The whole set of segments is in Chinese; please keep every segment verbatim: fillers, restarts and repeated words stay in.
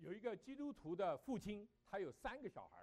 有一个基督徒的父亲，他有三个小孩。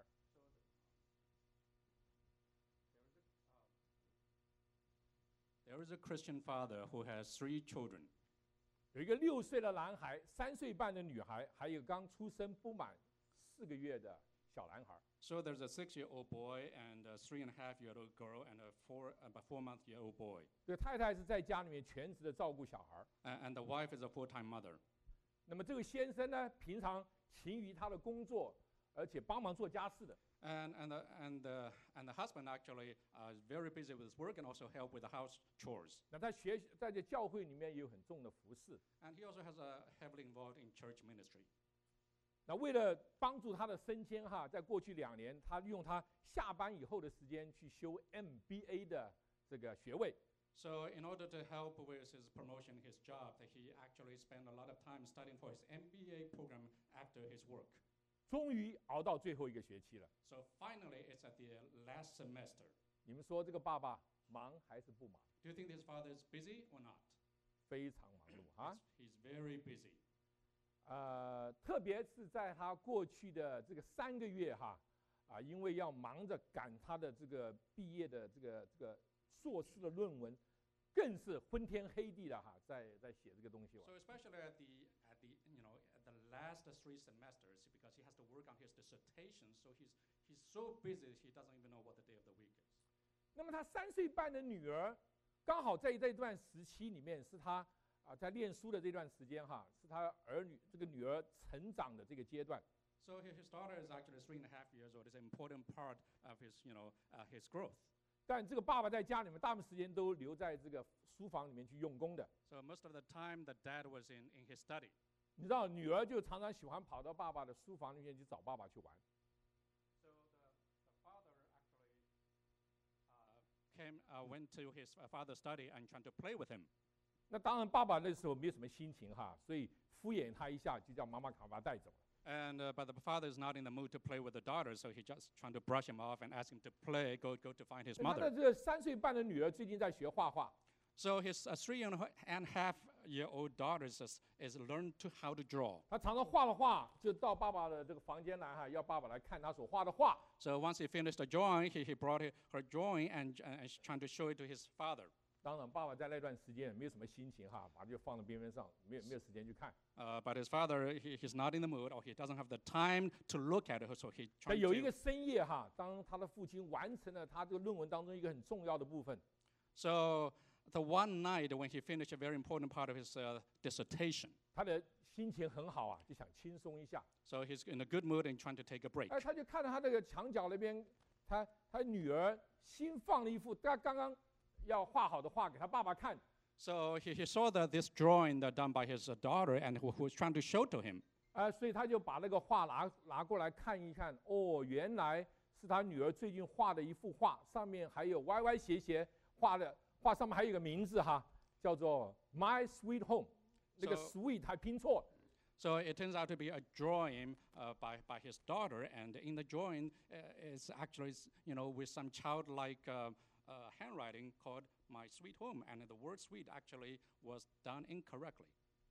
There is a Christian father who has three children. 有一个六岁的男孩，三岁半的女孩，还有刚出生不满四个月的小男孩。 So there's a six-year-old boy and a three-and-a-half-year-old girl and a four, about four-month-year-old boy. 这个太太是在家里面全职的照顾小孩。 And, and the wife is a full-time mother. 那么这个先生呢，平常勤于他的工作，而且帮忙做家事的。 And, and, the, and, the, and the husband actually uh, is very busy with his work and also help with the house chores. 那他学在这教会里面也有很重的服侍。 And he also has a heavily involved in church ministry. 那为了帮助他的升迁哈，在过去两年，他利用他下班以后的时间去修 M B A 的这个学位。 So in order to help with his promotion, his job, that he actually spent a lot of time studying for his M B A program after his work. 终于熬到最后一个学期了。 So finally, it's at the last semester. 你们说这个爸爸忙还是不忙？ Do you think this father is busy or not? 非常忙碌啊！ He's very busy. 呃，特别是在他过去的这个三个月哈，啊，因为要忙着赶他的这个毕业的这个这个硕士的论文，更是昏天黑地的哈，在在写这个东西。 So especially at the at the you know at the last three semesters, because he has to work on his dissertation, so he's he's so busy he doesn't even know what the day of the week is. 那么他三岁半的女儿，刚好在这段时期里面，是他啊在念书的这段时间哈，是他儿女这个女儿成长的这个阶段。 So his daughter is actually three and a half years old. It's an important part of his you know uh, his growth. 但这个爸爸在家里面大部分时间都留在这个书房里面去用功的。 So most of the time, the dad was in in his study. 你知道，女儿就常常喜欢跑到爸爸的书房里面去找爸爸去玩。 So the the father actually uh, came uh, went to his father's study and trying to play with him. 那当然，爸爸那时候没有什么心情哈，所以敷衍他一下，就叫妈妈赶快把他带走了。 And uh, but the father is not in the mood to play with the daughter, so he just trying to brush him off and ask him to play, go go to find his 他的 mother. 这个三岁半的女儿最近在学画画， So his uh, three and a half year old daughter is is learned to how to draw. 她常常画了画，就到爸爸的这个房间来哈，要爸爸来看她所画的画。 So once he finished the drawing, he, he brought her, her drawing and, and is trying to show it to his father. 当然，爸爸在那段时间也没有什么心情哈，把它就放在边边上，没有没有时间去看。 Uh, but his father, he, he's not in the mood, or he doesn't have the time to look at it, so he 但 trying 有一个 to. 深夜哈，当他的父亲完成了他这个论文当中一个很重要的部分， So the one night when he finished a very important part of his uh, dissertation, 他的心情很好啊，就想轻松一下。 so he's in a good mood and trying to take a break. 哎，他就看到他这个墙角那边，他他女儿新放了一幅他刚刚要画好的画给他爸爸看。 So he, he saw that this drawing that done by his uh, daughter and who, who was trying to show to him. 啊，所以他就把那个画拿拿过来看一看，哦，原来是他女儿最近画的一幅画，上面还有歪歪斜斜画的，画上面还有一个名字哈，叫做 My Sweet Home， 那个 So- sweet 还拼错了。 So it turns out to be a drawing uh, by, by his daughter, and in the drawing uh, is actually, you know, with some childlike uh, uh, handwriting called My Sweet Home, and the word sweet actually was done incorrectly.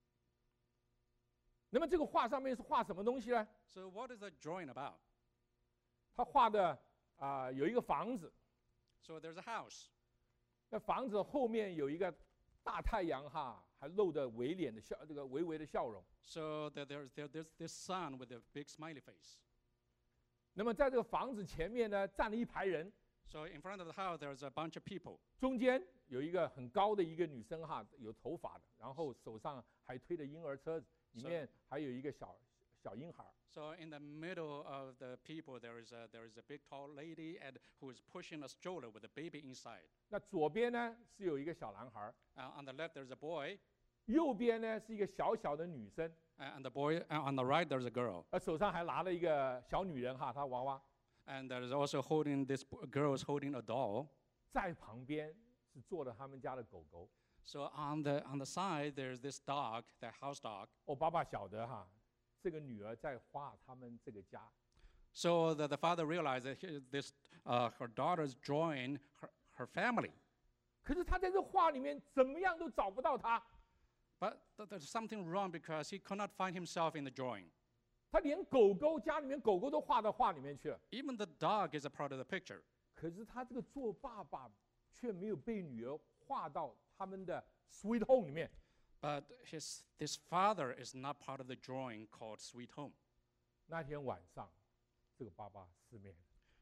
那么这个画上面是画什么东西呢？ So what is the drawing about? 他画的啊、有一个房子， So there's a house. 那房子后面有一个大太阳哈，还露着微脸的笑，这个微微的笑容。 So there, there's, there, there's this sun with a big smiley face. 那么在这个房子前面呢，站了一排人， So in front of the house, there's a bunch of people. 中间有一个很高的一个女生哈，有头发的，然后手上还推着婴儿车，里面还有一个小小婴孩。 So in the middle of the people, there is a, there is a big tall lady and who is pushing a stroller with a baby inside. 那左边呢是有一个小男孩， Uh, on the left, there's a boy, 右边呢是一个小小的女生， uh, and the boy uh, on the right, there's a girl. 呃，手上还拿了一个小女人哈，她娃娃。 And there is also holding, this p- girl is holding a doll. 在旁边是坐着他们家的狗狗。 So on the, on the side, there's this dog, the house dog. 哦，爸爸晓得哈，这个女儿在画他们这个家。 So the, the father realized that he- this, uh, her daughter's drawing her, her family. 可是他在这画里面怎么样都找不到她， But th- there's something wrong because he could not find himself in the drawing. 他连狗狗家里面狗狗都画到画里面去了。 Even the dog is a part of the picture. 可是他这个做爸爸却没有被女儿画到他们的 Sweet Home 里面。 But his, this father is not part of the drawing called Sweet Home. 那天晚上，这个爸爸失眠了，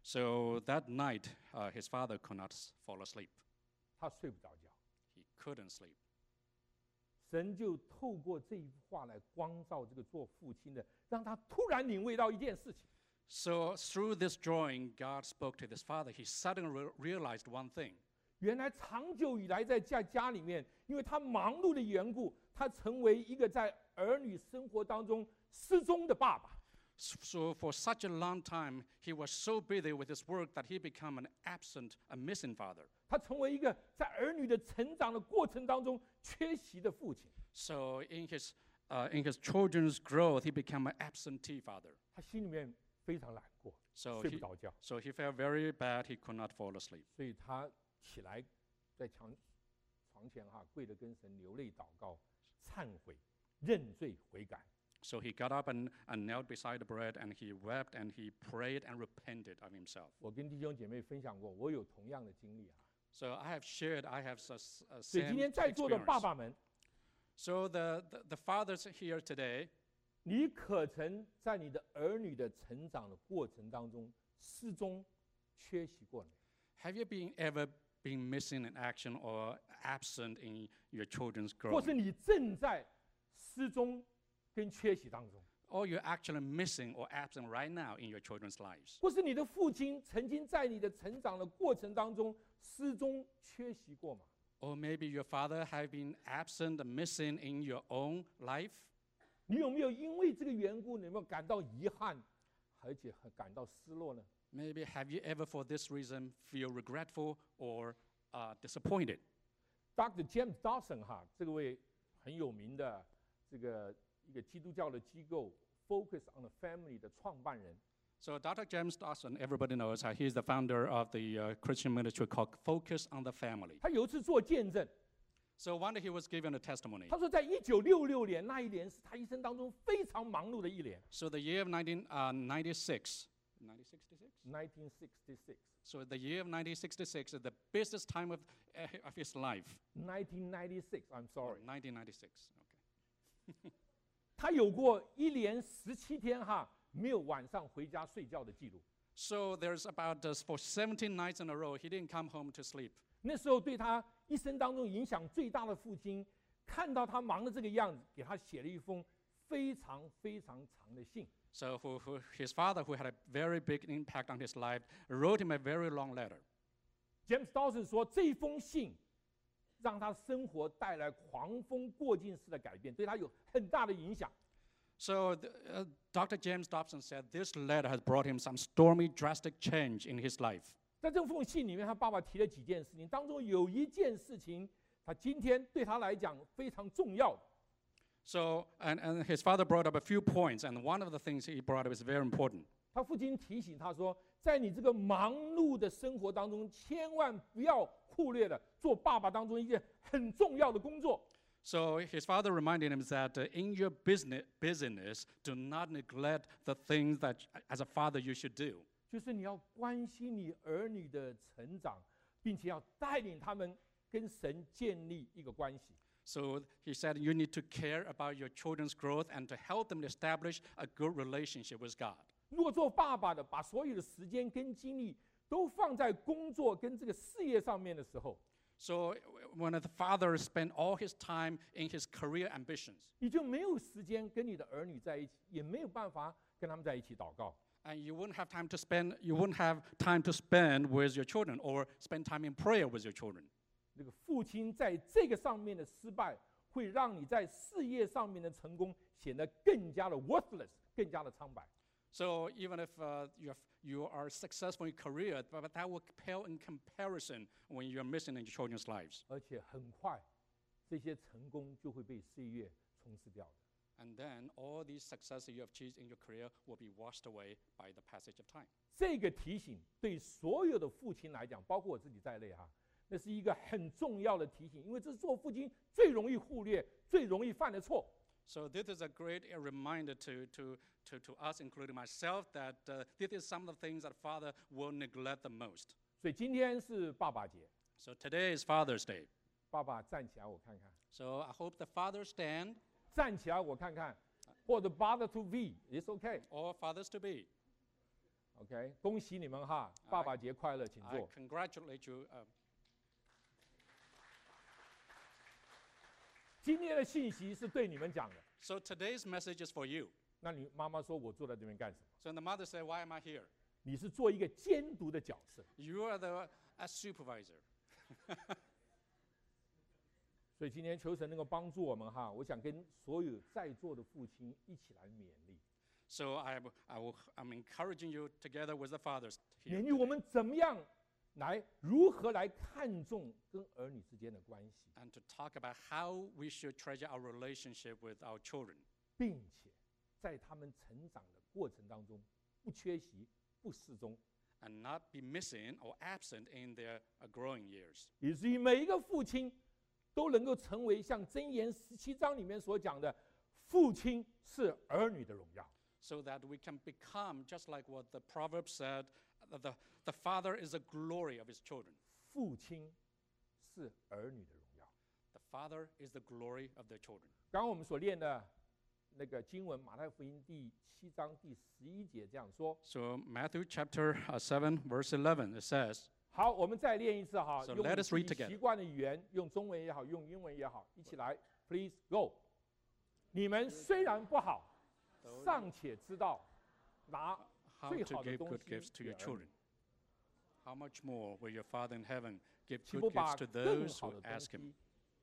So that night, uh, his father could not s- fall asleep. 他睡不着觉。 He couldn't sleep. 神就透过这一幅画来光照这个做父亲的，让他突然领会到一件事情： So through this drawing, God spoke to this father. He suddenly re- realized one thing. 原来长久以来在家家里面，因为他忙碌的缘故，他成为一个在儿女生活当中失踪的爸爸。 S- So for such a long time, he was so busy with his work that he became an absent, a missing father. 他成为一个在儿女的成长的过程当中缺席的父亲。 So in his, uh, in his children's growth, he became an absentee father. 他心里面非常难过， So 睡不 he, 着觉， so he felt very bad. He could not fall asleep. 所以他起来在床床前哈、跪着跟神流泪祷告、忏悔、认罪悔改。 So he got up and, and knelt beside the bread, and he wept, and he prayed and repented of himself. 我跟弟兄姐妹分享过，我有同样的经历啊。 So I have shared, I have s- a 所以今 same 天在座的爸 experience. 爸们， So the, the, the fathers here today, 你可曾在你的儿女的成长的过程当中失踪、缺席过呢？ have you been ever been missing in action or absent in your children's 或是 growth? 你正在失踪跟缺席当中， Or you're actually missing or absent right now in your children's lives? 或是你的父亲曾经在你的成长的过程当中失踪、缺席过吗？ Or maybe your father have been absent, missing in your own life? 你有没有因为这个缘故，你有没有感到遗憾，而且很感到失落呢？ Maybe have you ever for this reason feel regretful or uh, disappointed? Doctor James Dawson 哈，这位很有名的这个一个基督教的机构 Focus on the Family 的创办人， So Doctor James Dawson, everybody knows, uh, he's the founder of the uh, Christian ministry called Focus on the Family. 他有一次做见证， So one day he was given a testimony. 他说在一九六六年那一年是他一生当中非常忙碌的一年 So the year of nineteen ninety-six, nineteen sixty-six? ，nineteen sixty-six。 So the year of nineteen sixty-six is the busiest time of, uh, of his life. nineteen ninety-six, I'm Or sorry， nineteen ninety-six, okay. 他有过一连十七天哈没有晚上回家睡觉的记录。 So there's about uh, for seventeen nights in a row, he didn't come home to sleep. 那时候对他一生当中影响最大的父亲，看到他忙的这个样子，给他写了一封非常非常长的信。 So who, who, his father, who had a very big impact on his life, wrote him a very long letter. James Dawson 说，这一封信让他生活带来狂风过境式的改变，对他有很大的影响。 So the, uh, Doctor James Dobson said this letter has brought him some stormy, drastic change in his life. 在这封信里面，他爸爸提了几件事情，当中有一件事情，他今天对他来讲非常重要。 So, and, and his father brought up a few points, and one of the things he brought up is very important. 他父亲提醒他说，在你这个忙碌的生活当中，千万不要忽略了做爸爸当中一件很重要的工作。 So his father reminded him that uh, in your business, busyness, do not neglect the things that, as a father, you should do. 就是你要关心你儿女的成长，并且要带领他们跟神建立一个关系。 So he said you need to care about your children's growth and to help them establish a good relationship with God. 如果做爸爸的把所有的时间跟精力都放在工作跟这个事业上面的时候， So when the father spent all his time in his career ambitions, 你就没有时间跟你的儿女在一起，也没有办法跟他们在一起祷告。 and you wouldn't have time to spend, you wouldn't have time to spend with your children or spend time in prayer with your children. 这个父亲在这个上面的失败，会让你在事业上面的成功显得更加的 worthless， 更加的苍白。 So even if uh, you, have, you are successful in career, but, but that will pale in comparison when you're missing in your children's lives. 而且很快，这些成功就会被岁月冲失掉的。 And then all these successes you have achieved in your career will be washed away by the passage of time. 这个提醒对所有的父亲来讲，包括我自己在内哈，那是一个很重要的提醒，因为这是做父亲最容易忽略、最容易犯的错。 So this is a great uh, reminder to, to, to, to us, including myself, that uh, this is some of the things that Father will neglect the most. 所以今天是爸爸节， So today is Father's Day. 爸爸站起来我看看， So I hope the fathers stand, 站起来我看看，或者 father to be，it's okay。 or fathers to be. OK， 恭喜你们哈，爸爸节快乐，请 I 坐。 congratulate you. Uh, 今天的信息是对你们讲的。 so today's message is for you. 那你妈妈说我坐在这边干什么？ So the mother said, why am I here? 你是做一个监督的角色， You are the a supervisor. 所以今天求神能够帮助我们哈。我想跟所有在座的父亲一起来勉励， So I, I will, I'm encouraging you together with the fathers 勉 here 励我 today, 们怎么样来如何来看重跟儿女之间的关系， and to talk about how we should treasure our relationship with our children, 并且在他们成长的过程当中不缺席、不失踪， and not be missing or absent in their uh, growing years. 以至于每一个父亲都能够成为像箴言十七章里面所讲的，父亲是儿女的荣耀。 So that we can become just like what the proverb said, that the, the father is the glory of his children. 父亲是儿女的荣耀。 The father is the glory of their children. 刚刚我们所念的那个经文，马太福音第七章第十一节这样说。 So Matthew chapter uh, seven, verse eleven, it says, 好，我们再练一次哈， So 用 let 你 us 自 read 己 together. 习惯的语言，用中文也好，用英文也好，一起来 ，Please go。你们虽然不好，尚且知道拿 how 最 to 好的 give 东 good 西 gifts to 给 your 儿女 children. How much more will your Father in heaven give 岂 good 不把 gifts to 更 those 好 who 的东 ask him? 西？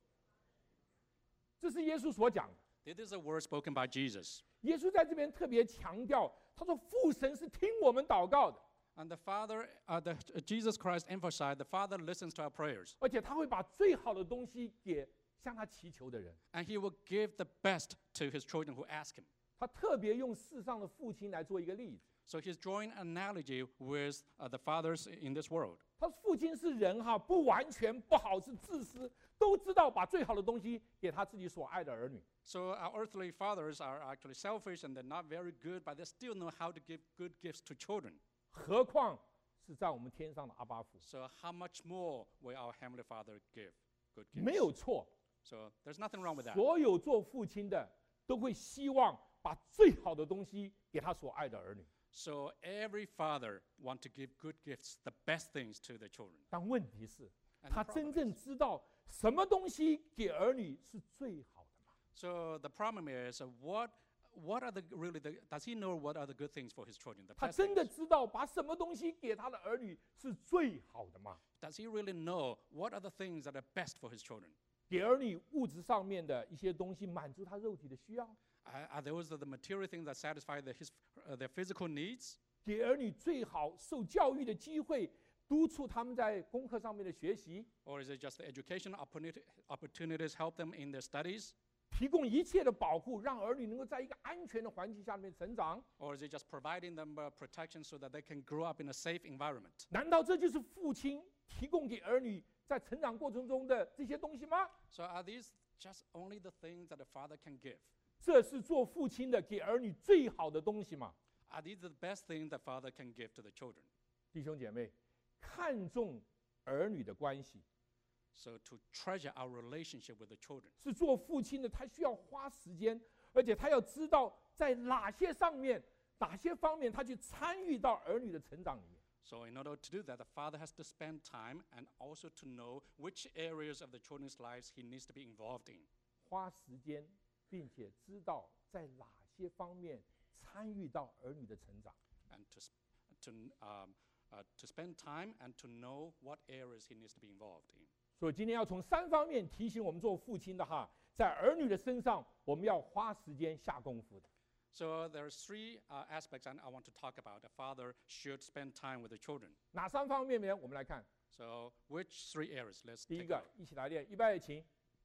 这是耶稣所讲的。 This is a word spoken by Jesus. 耶稣在这边特别强调，他说父神是听我们祷告的， And the Father, uh, the, uh, Jesus Christ emphasized, the Father listens to our prayers. 而且他会把最好的东西给向他祈求的人。 And he will give the best to his children who ask him. 他特别用世上的父亲来做一个例子。 So he's drawing an analogy with uh, the fathers in this world. 他说父亲是人哈，不完全不好，是自私，都知道把最好的东西给他自己所爱的儿女。 So our earthly fathers are actually selfish and they're not very good, but they still know how to give good gifts to children. 何况是在我们天上的阿巴父， So how much more will our Heavenly Father give good 没 gifts? 有错。 So there's nothing wrong with that. 所有做父亲的都会希望把最好的东西给他所爱的儿女。 So every father wants to give good gifts, the best things to their children. 但问题是， And 他 the 真 problem 正 is- 知道什么东西给儿女是最好的吗？ So the problem is, uh, what what are the really the, does he know what are the good things for his children? The 他 best 真的 things? 知道把什么东西给他的儿女是最好的吗？ Does he really know what are the things that are best for his children? 给儿女物质上面的一些东西，满足他肉体的需要； Are, are those the material things that satisfy the, his, uh, their physical needs? 给儿女最好受教育的机会，督促他们在功课上面的学习， Or is it just the education opportunity, opportunities help them in their studies? 提供一切的保护，让儿女能够在一个安全的环境下面成长。 Or is it just providing them uh, protection so that they can grow up in a safe environment? 难道这就是父亲提供给儿女在成长过程中的这些东西吗？ So are these just only the things that a father can give? 这是做父亲的给儿女最好的东西吗？ Are these the best things the father can give to the children? 弟兄姐妹，看重儿女的关系， So to treasure our relationship with the children. 是做父亲的，他需要花时间，而且他要知道在哪些上面、哪些方面，他去参与到儿女的成长里面。 So in order to do that, the father has to spend time and also to know which areas of the children's lives he needs to be involved in. 花时间，并且知道在哪些方面参与到儿女的成长。 And to, sp- to, um, uh, to spend time and to know what areas he needs to be involved in. 所以今天要从三方面提醒我们做父亲的哈，在儿女的身上，我们要花时间下功夫的。 So there's three uh, aspects I, I want to talk about. A father should spend time with the children. 哪三方面呢？我们来看， So which three areas? Let's 第一 take a 个 look. 一起来练，预备起，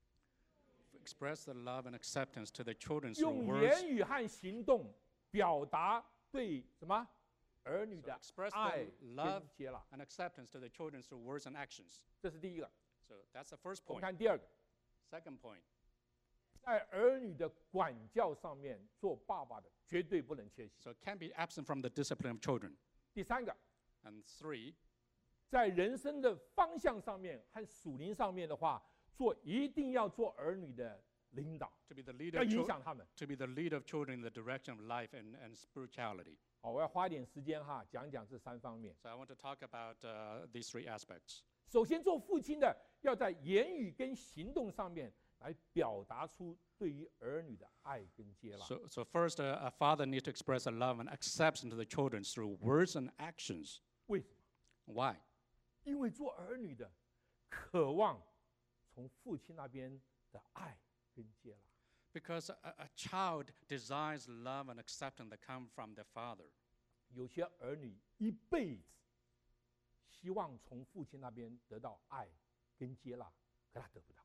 Express the love and acceptance to the children through 用 words. 言语和行动表达对什么儿女 So 的 express 爱 the love 跟接纳， and acceptance to the children through words and actions. 这是第一个。 So that's the first 我们 point. 看第二个， Second point. 在儿女的管教上面，做爸爸的绝对不能缺席。 So it can't be absent from the discipline of children. 第三个， And three, 在人生的方向上面和属灵上面的话，做一定要做儿女的领导， to be the leader 要 of 影 chil- 响他们。 to be the leader of children in the direction of life and, and spirituality. 好，我要花一点时间哈，讲讲这三方面。 So I want to talk about uh, these three aspects. 首先，做父亲的要在言语跟行动上面来表达出对于儿女的爱跟接纳。 So, so first, uh, a father needs to express a love and acceptance to the children through words and actions. 为什么？ Why? 因为做儿女的渴望从父亲那边的爱跟接纳。 Because a, a child desires love and acceptance that come from their father. 有些儿女一辈子希望从父亲那边得到爱跟接纳，可他得不到。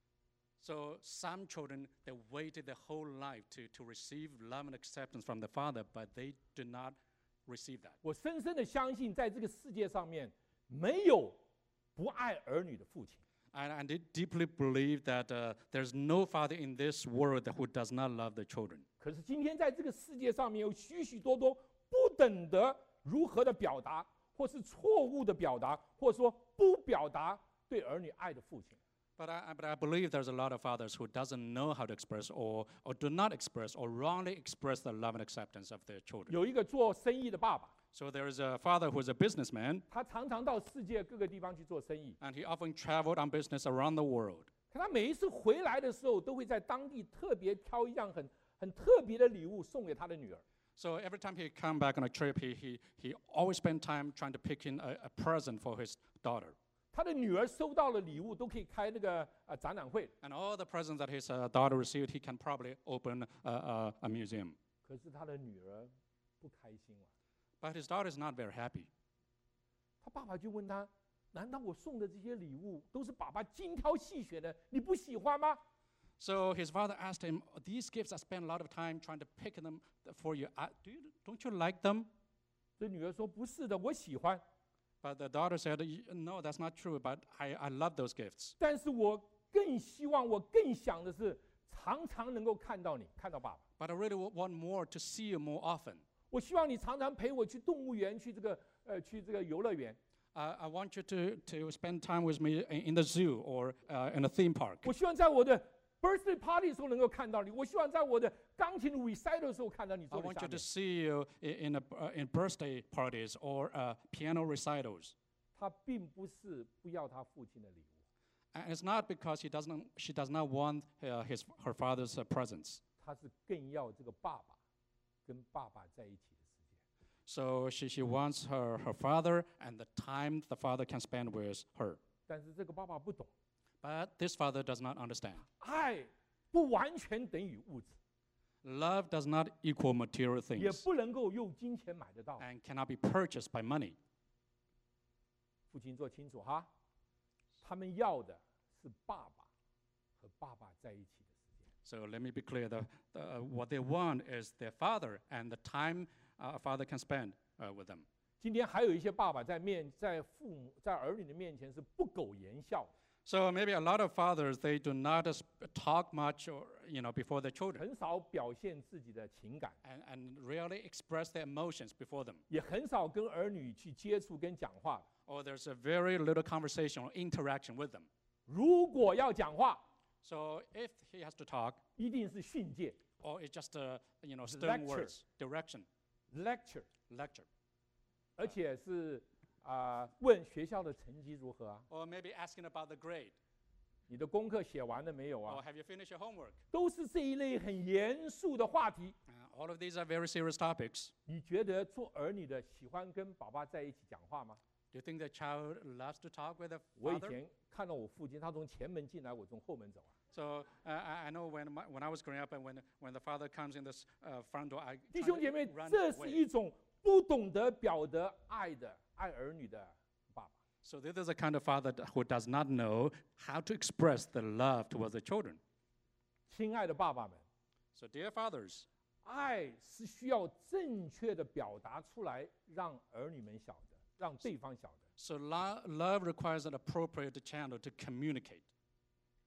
So some children, they waited their whole life to, to receive love and acceptance from the father, but they do not receive that. 我深深的相信，在这个世界上面，没有不爱儿女的父亲。 And I did deeply believe that uh, there's no father in this world that who does not love the children. 可是今天在这个世界上面，有许许多多不懂得如何的表达，或是错误的表达，或者说不表达对儿女爱的父亲。 But I, but I believe there's a lot of fathers who doesn't know how to express or, or do not express or wrongly express the love and acceptance of their children. 有一个做生意的爸爸， So there is a father who is a businessman, 他常常到世界各个地方去做生意。 and he often traveled on business around the world. 可他每一次回来的时候，都会在当地特别挑一样很很特别的礼物送给他的女儿。 So every time he come back on a trip, he, he, he always spend time trying to pick in a, a present for his daughter. 他的女儿收到了礼物，都可以开那个呃展览会。 And all the presents that his uh, daughter received, he can probably open a, a, a museum. 可是他的女儿不开心了。 But his daughter is not very happy. 他爸爸就问他：“难道我送的这些礼物都是爸爸精挑细选的，你不喜欢吗？” So his father asked him, these gifts I spent a lot of time trying to pick them for you. Uh, do you don't you like them? 这女儿说：“不是的，我喜欢， But the daughter said, "Y- no, that's not true, but I, I love those gifts. 但是我更希望，我更想的是常常能够看到你，看到爸爸。 But I really w- want more to see you more often. 我希望你常常陪我去动物园，去这个呃，去这个游乐园。 Uh, I want you to, to spend time with me in, in the zoo or uh, in a theme park. 我希望在我的 birthday party 的时候能够看到你。我希望在我的钢琴 recital 的时候看到你 I 坐在 want 下 you to 面。 see you i- in, a, uh, in birthday parties or uh, piano recitals. 他并不是不要他父亲的礼物， And it's not because he doesn't, she does not want uh, his, her father's uh, presents. 他是更要这个爸爸跟爸爸在一起的时间。 So she, she wants her, her father and the time the father can spend with her. 但是这个爸爸不懂， But this father does not understand. 爱不完全等于物质， Love does not equal material 也 things 不能够用金钱买得到。 and cannot be purchased by money. 父亲做清楚哈，他们要的是爸爸和爸爸在一起的时间。 So let me be clear. The, the, uh, what they want is their father and the time uh, a father can spend uh, with them. 今天还有一些爸爸在面在父母在儿女的面前是不苟言笑的， So maybe a lot of fathers, they do not uh, sp- talk much or, you know, before their children 很少表现自己的情感， and, and rarely express their emotions before them. 也很少跟儿女去接触跟讲话的。 Or there's a very little conversation or interaction with them. 如果要讲话， So if he has to talk, 一定是训诫 or it's just, uh, you know, stern Lecture. words, direction, lecture， lecture. 而且是啊、问学校的成绩如何啊？ Or maybe asking about the grade. 你的功课写完了没有 Or 啊？ have you finished your homework? 都是这一类很严肃的话题。 Uh, all of these are very serious topics. 你觉得做儿女的喜欢跟爸爸在一起讲话吗？ Do you think the child loves to talk with the 我以 father? 前看到我父亲，他从前门进来，我从后门走啊。 So uh, I I know when, my, when I was growing up and when, when the father comes in this uh, front door, I 弟 try 兄 to 姐妹， run 这是 away. 一种不懂得表达爱的爱儿女的爸爸。 So this is a kind of father that- who does not know how to express the love towards the children. 亲爱的爸爸们， So dear fathers, 爱是需要正确的表达出来，让儿女们晓得，让对方晓得。 so lo- love requires an appropriate channel to communicate.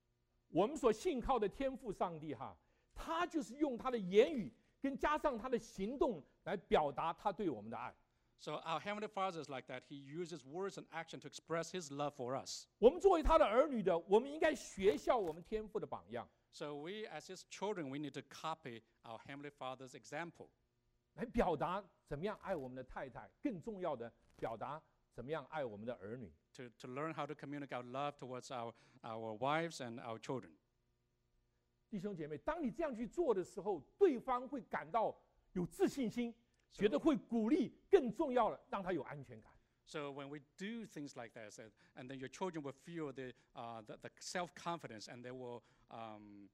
我们所信靠的天父上帝哈，他就是用他的言语跟加上他的行动来表达他对我们的爱。 So our Heavenly Father is like that. He uses words and action to express His love for us. 我们作为他的儿女的，我们应该学效我们天父的榜样， So we, as His children, we need to copy our Heavenly Father's example 来表达怎么样爱我们的太太，更重要的表达怎么样爱我们的儿女。 to, to learn how to communicate our love towards our, our wives and our children. 弟兄姐妹，当你这样去做的时候，对方会感到有自信心，觉得会鼓励，更重要的，让他有安全感。 So when we do things like this, and, and then your children will feel the, uh, the, the self-confidence, and they will um,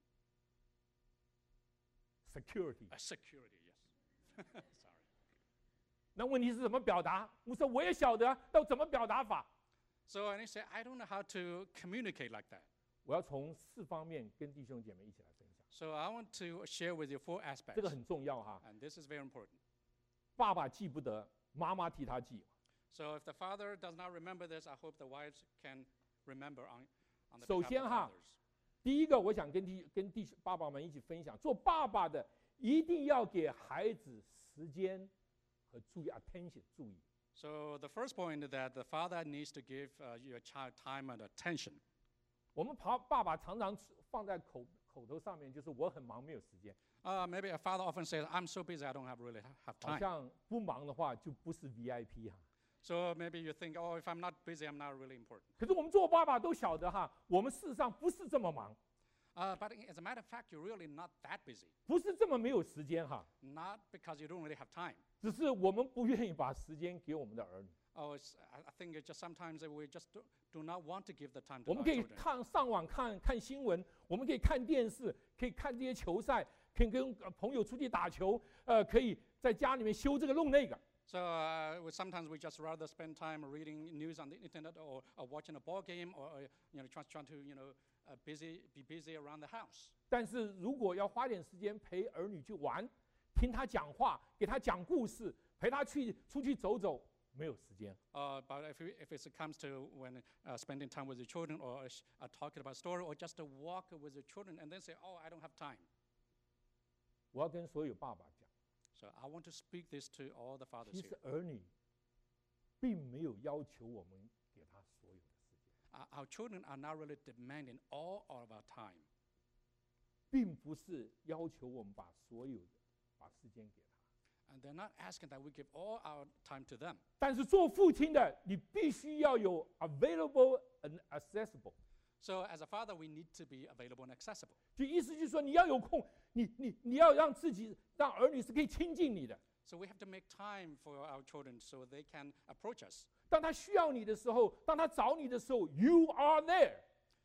security uh, security, yes. Sorry. 那问题是怎么表达？我说我也晓得，要怎么表达法？ So and he said, I don't know how to communicate like that. 我要从四方面跟弟兄姐妹一起来分享， So I want to share with you four 这 aspects, 个很重要哈。 and this is very important. 爸爸记不得，妈妈替他记。 So if the father does not remember this, I hope the wives can remember on, on the 首 behalf 先 of 哈 fathers. 第一个，我想跟弟跟弟爸爸们一起分享，做爸爸的一定要给孩子时间和注意 attention 注意。 So the first point is that the father needs to give uh, your child time and attention. 我们爸爸爸常常放在口口头上面，就是我很忙，没有时间。 Uh, maybe a father often says, I'm so busy, I don't have really ha- have 好 time. 像不忙的话就不是 V I P 哈。 So maybe you think, oh, if I'm not busy, I'm not really important. 可是我们做爸爸都晓得哈，我们事实上不是这么忙， Uh, but as a matter of fact, you're really not that busy. 不是这么没有时间哈， Not because you don't really have time. 只是我们不愿意把时间给我们的儿女。 Oh, it's, I I think it's just sometimes that we just do, do not want to give the time to 我 our 们可以 children. 看上网看看新闻，我们可以看电视，可以看这些球赛，可以跟呃朋友出去打球，呃，可以在家里面修这个弄那个。 So uh, we, sometimes we just rather spend time reading news on the internet or, or watching a ball game or, or you know trying, trying to you know uh, busy be busy around the house. 但是如果要花点时间陪儿女去玩，听他讲话，给他讲故事，陪他去出去走走，没有时间。 Uh, but if, we, if it comes to when uh, spending time with your children or uh, talking about story or just a walk with your children and then say, oh, I don't have time. 我要跟所有爸爸讲， So I want to speak this to all the fathers 其 here. 实儿女并没有要求我们给他所有的时间， Uh, our children are not really demanding all of our time. 并不是要求我们把所有的把时间给他。 And they're not asking that we give all our time to them. 但是做父亲的，你必须要有 available and accessible， So as a father, we need to be available and accessible. 就意思就是说你要有空，你你你要让自己让儿女是可以亲近你的。 So we have to make time for our children so they can approach us. 当他需要你的时候，当他找你的时候 ，you are there。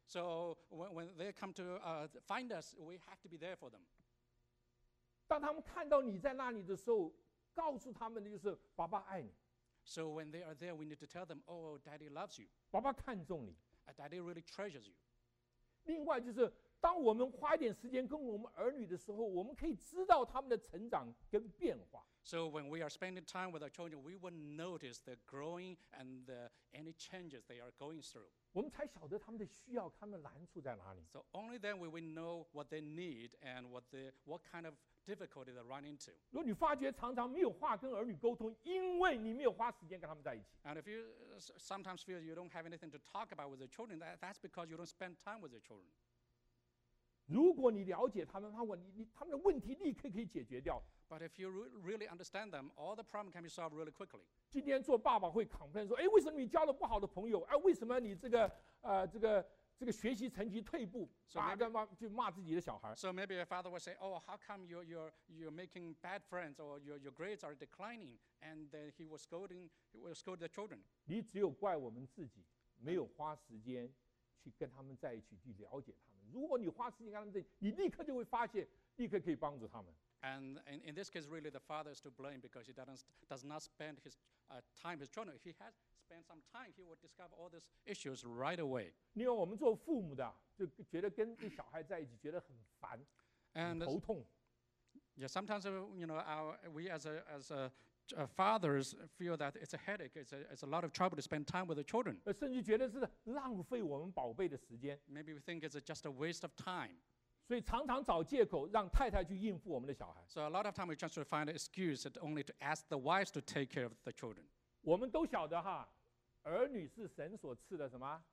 So when, when they come to uh, find us, we have to be there for them. 当他们看到你在那里的时候，告诉他们的就是爸爸爱你， So when they are there, we need to tell them, oh, Daddy loves you. 爸爸看重你。 Uh, Daddy really treasures you. 另外就是，当我们花一点时间跟我们儿女的时候，我们可以知道他们的成长跟变化。 So when we are spending time with our children, we will notice the growing and the, any changes they are going through. 我们才晓得他们的需要，他们的难处在哪里。 So only then will we know what they need and what, the, what kind of difficulty they run into. 如果你发觉常常没有话跟儿女沟通，因为你没有花时间跟他们在一起。 And if you uh, s- sometimes feel you don't have anything to talk about with your children, that, that's because you don't spend time with your children. 如果你了解他们，他问你，你他们的问题立刻可以解决掉。 But if you re- really understand them, all the problem can be solved really quickly. 今天做爸爸会 complain 说，哎，为什么你交了不好的朋友？哎，为什么你这个呃这个这个学习成绩退步？ So 啊， maybe- 干嘛就骂自己的小孩？ So maybe a father will say, oh, how come you're, you're, you're making bad friends or your, your grades are declining? And then he was scolding, he will scold the children. 你只有怪我们自己，没有花时间去跟他们在一起，去了解他们。如果你花时间跟他们在一起，你立刻就会发现，立刻可以帮助他们。 And in, in this case, really, the father is to blame because he doesn't, does not spend his uh, time, his children. If he has spent some time, he will discover all these issues right away. 因为我们做父母的，就觉得跟跟小孩在一起觉得很烦，很 And 头痛。 yeah, sometimes, uh, you know, our, we as a, as a uh, fathers feel that it's a headache, it's a, it's a lot of trouble to spend time with the children. 呃，甚至觉得是浪费我们宝贝的时间， Maybe we think it's just a waste of time. 所以常常找借口让太太去应付我们的小孩。 So a lot of time we just to find an excuse that only to ask the wives to take care of the children. 我们都晓得哈，儿女是神所赐的什么？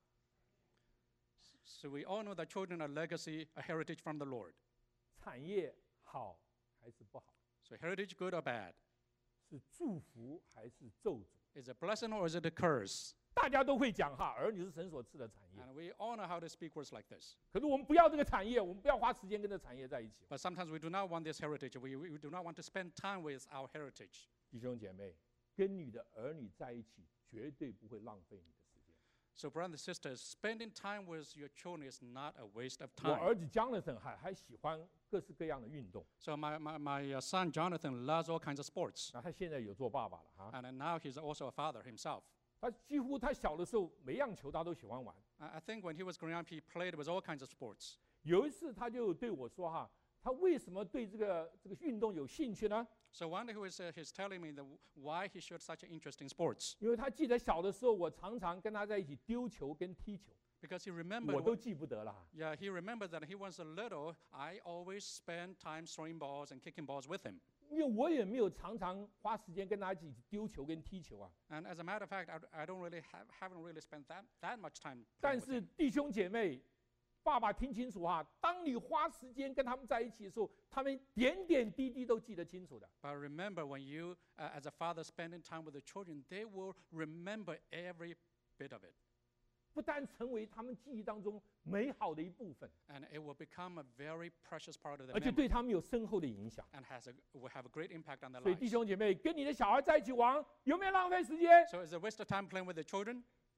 So we all know that children are legacy, a heritage from the Lord. 产业好还是不好？ So heritage, good or bad? 是祝福还是咒诅？ Is it a blessing or is it a curse? 大家都会讲哈，儿女是神所赐的产业。 And we all know how to speak words like this. 可是我们不要这个产业，我们不要花时间跟这产业在一起。 But sometimes we do not want this heritage. We, we do not want to spend time with our heritage. 弟兄姐妹，跟你的儿女在一起，绝对不会浪费你的时间。 So brothers and sisters, spending time with your children is not a waste of 我 time. 儿子 Jonathan 还还喜欢各式各样的运动， So my, my, my uh, son Jonathan loves all kinds of sports. 那他现在有做爸爸了哈。 And then now he's also a father himself. 他几乎他小的时候每样球他都喜欢玩。 I I think when he was growing up, he played with all kinds of sports. 有一次他就对我说哈，他为什么对这个这个运动有兴趣呢？ So one day he was, uh, he's telling me that why he showed such an interest in sports. 因为他记得小的时候，我常常跟他在一起丢球跟踢球， Because he remembered, 我都 when- 记不得了哈。 yeah, he remembered that he was a little. I always spent time throwing balls and kicking balls with him. 因为我也没有常常花时间跟他一起丢球跟踢球啊。 And as a matter of fact, I, d- I don't really have, haven't really spent that, that much time 但 playing with 是 him. 弟兄姐妹，爸爸听清楚哈，当你花时间跟他们在一起的时候，他们点点滴滴都记得清楚的。 But remember, when you, uh, as a father, spending time with the children, they will remember every bit of it. 不但成为他们记忆当中美好的一部分， And it will become a very precious part of their 而且 memory 对他们有深厚的影响。 and has a, will have a great impact on their 所以弟 lives. 兄姐妹，跟你的小孩在一起玩，有没有浪费时间？ So is it a waste of time playing with the children?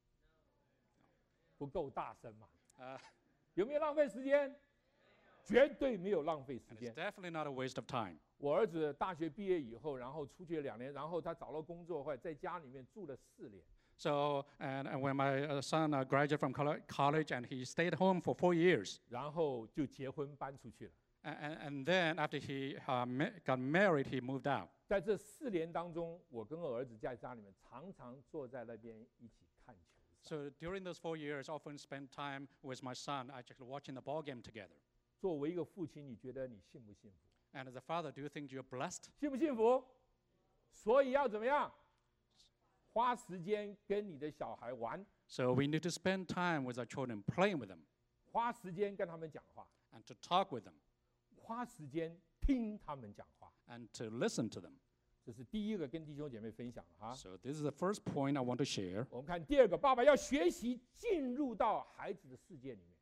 不够大声嘛？ Uh, 有没有浪费时间？绝对没有浪费时 and it's 间。 definitely not a waste of time. 我儿子大学毕业以后，然后出去了两年，然后他找到工作，后来在家里面住了四年。 So, and, and when my uh, son uh, graduated from colle- college and he stayed home for four years. 然后就结婚搬出去了。 And, and, and then after he uh, ma- got married, he moved out. 在这四年当中，我跟我儿子在家里面常常坐在那边一起看球赛。 So during those four years, often spent time with my son, actually watching the ball game together. 作为一个父亲，你觉得你幸不幸福？ And as a father, do you think you're blessed? 幸不幸福？所以要怎么样？花时间跟你的小孩玩， So we need to spend time with our children, playing with them, 花时间跟他们讲话， and to talk with them, 花时间听他们讲话。 and to listen to them. 这是第一个跟弟兄姐妹分享的哈。 So this is the first point I want to share. 我们看第二个，爸爸要学习进入到孩子的世界里面，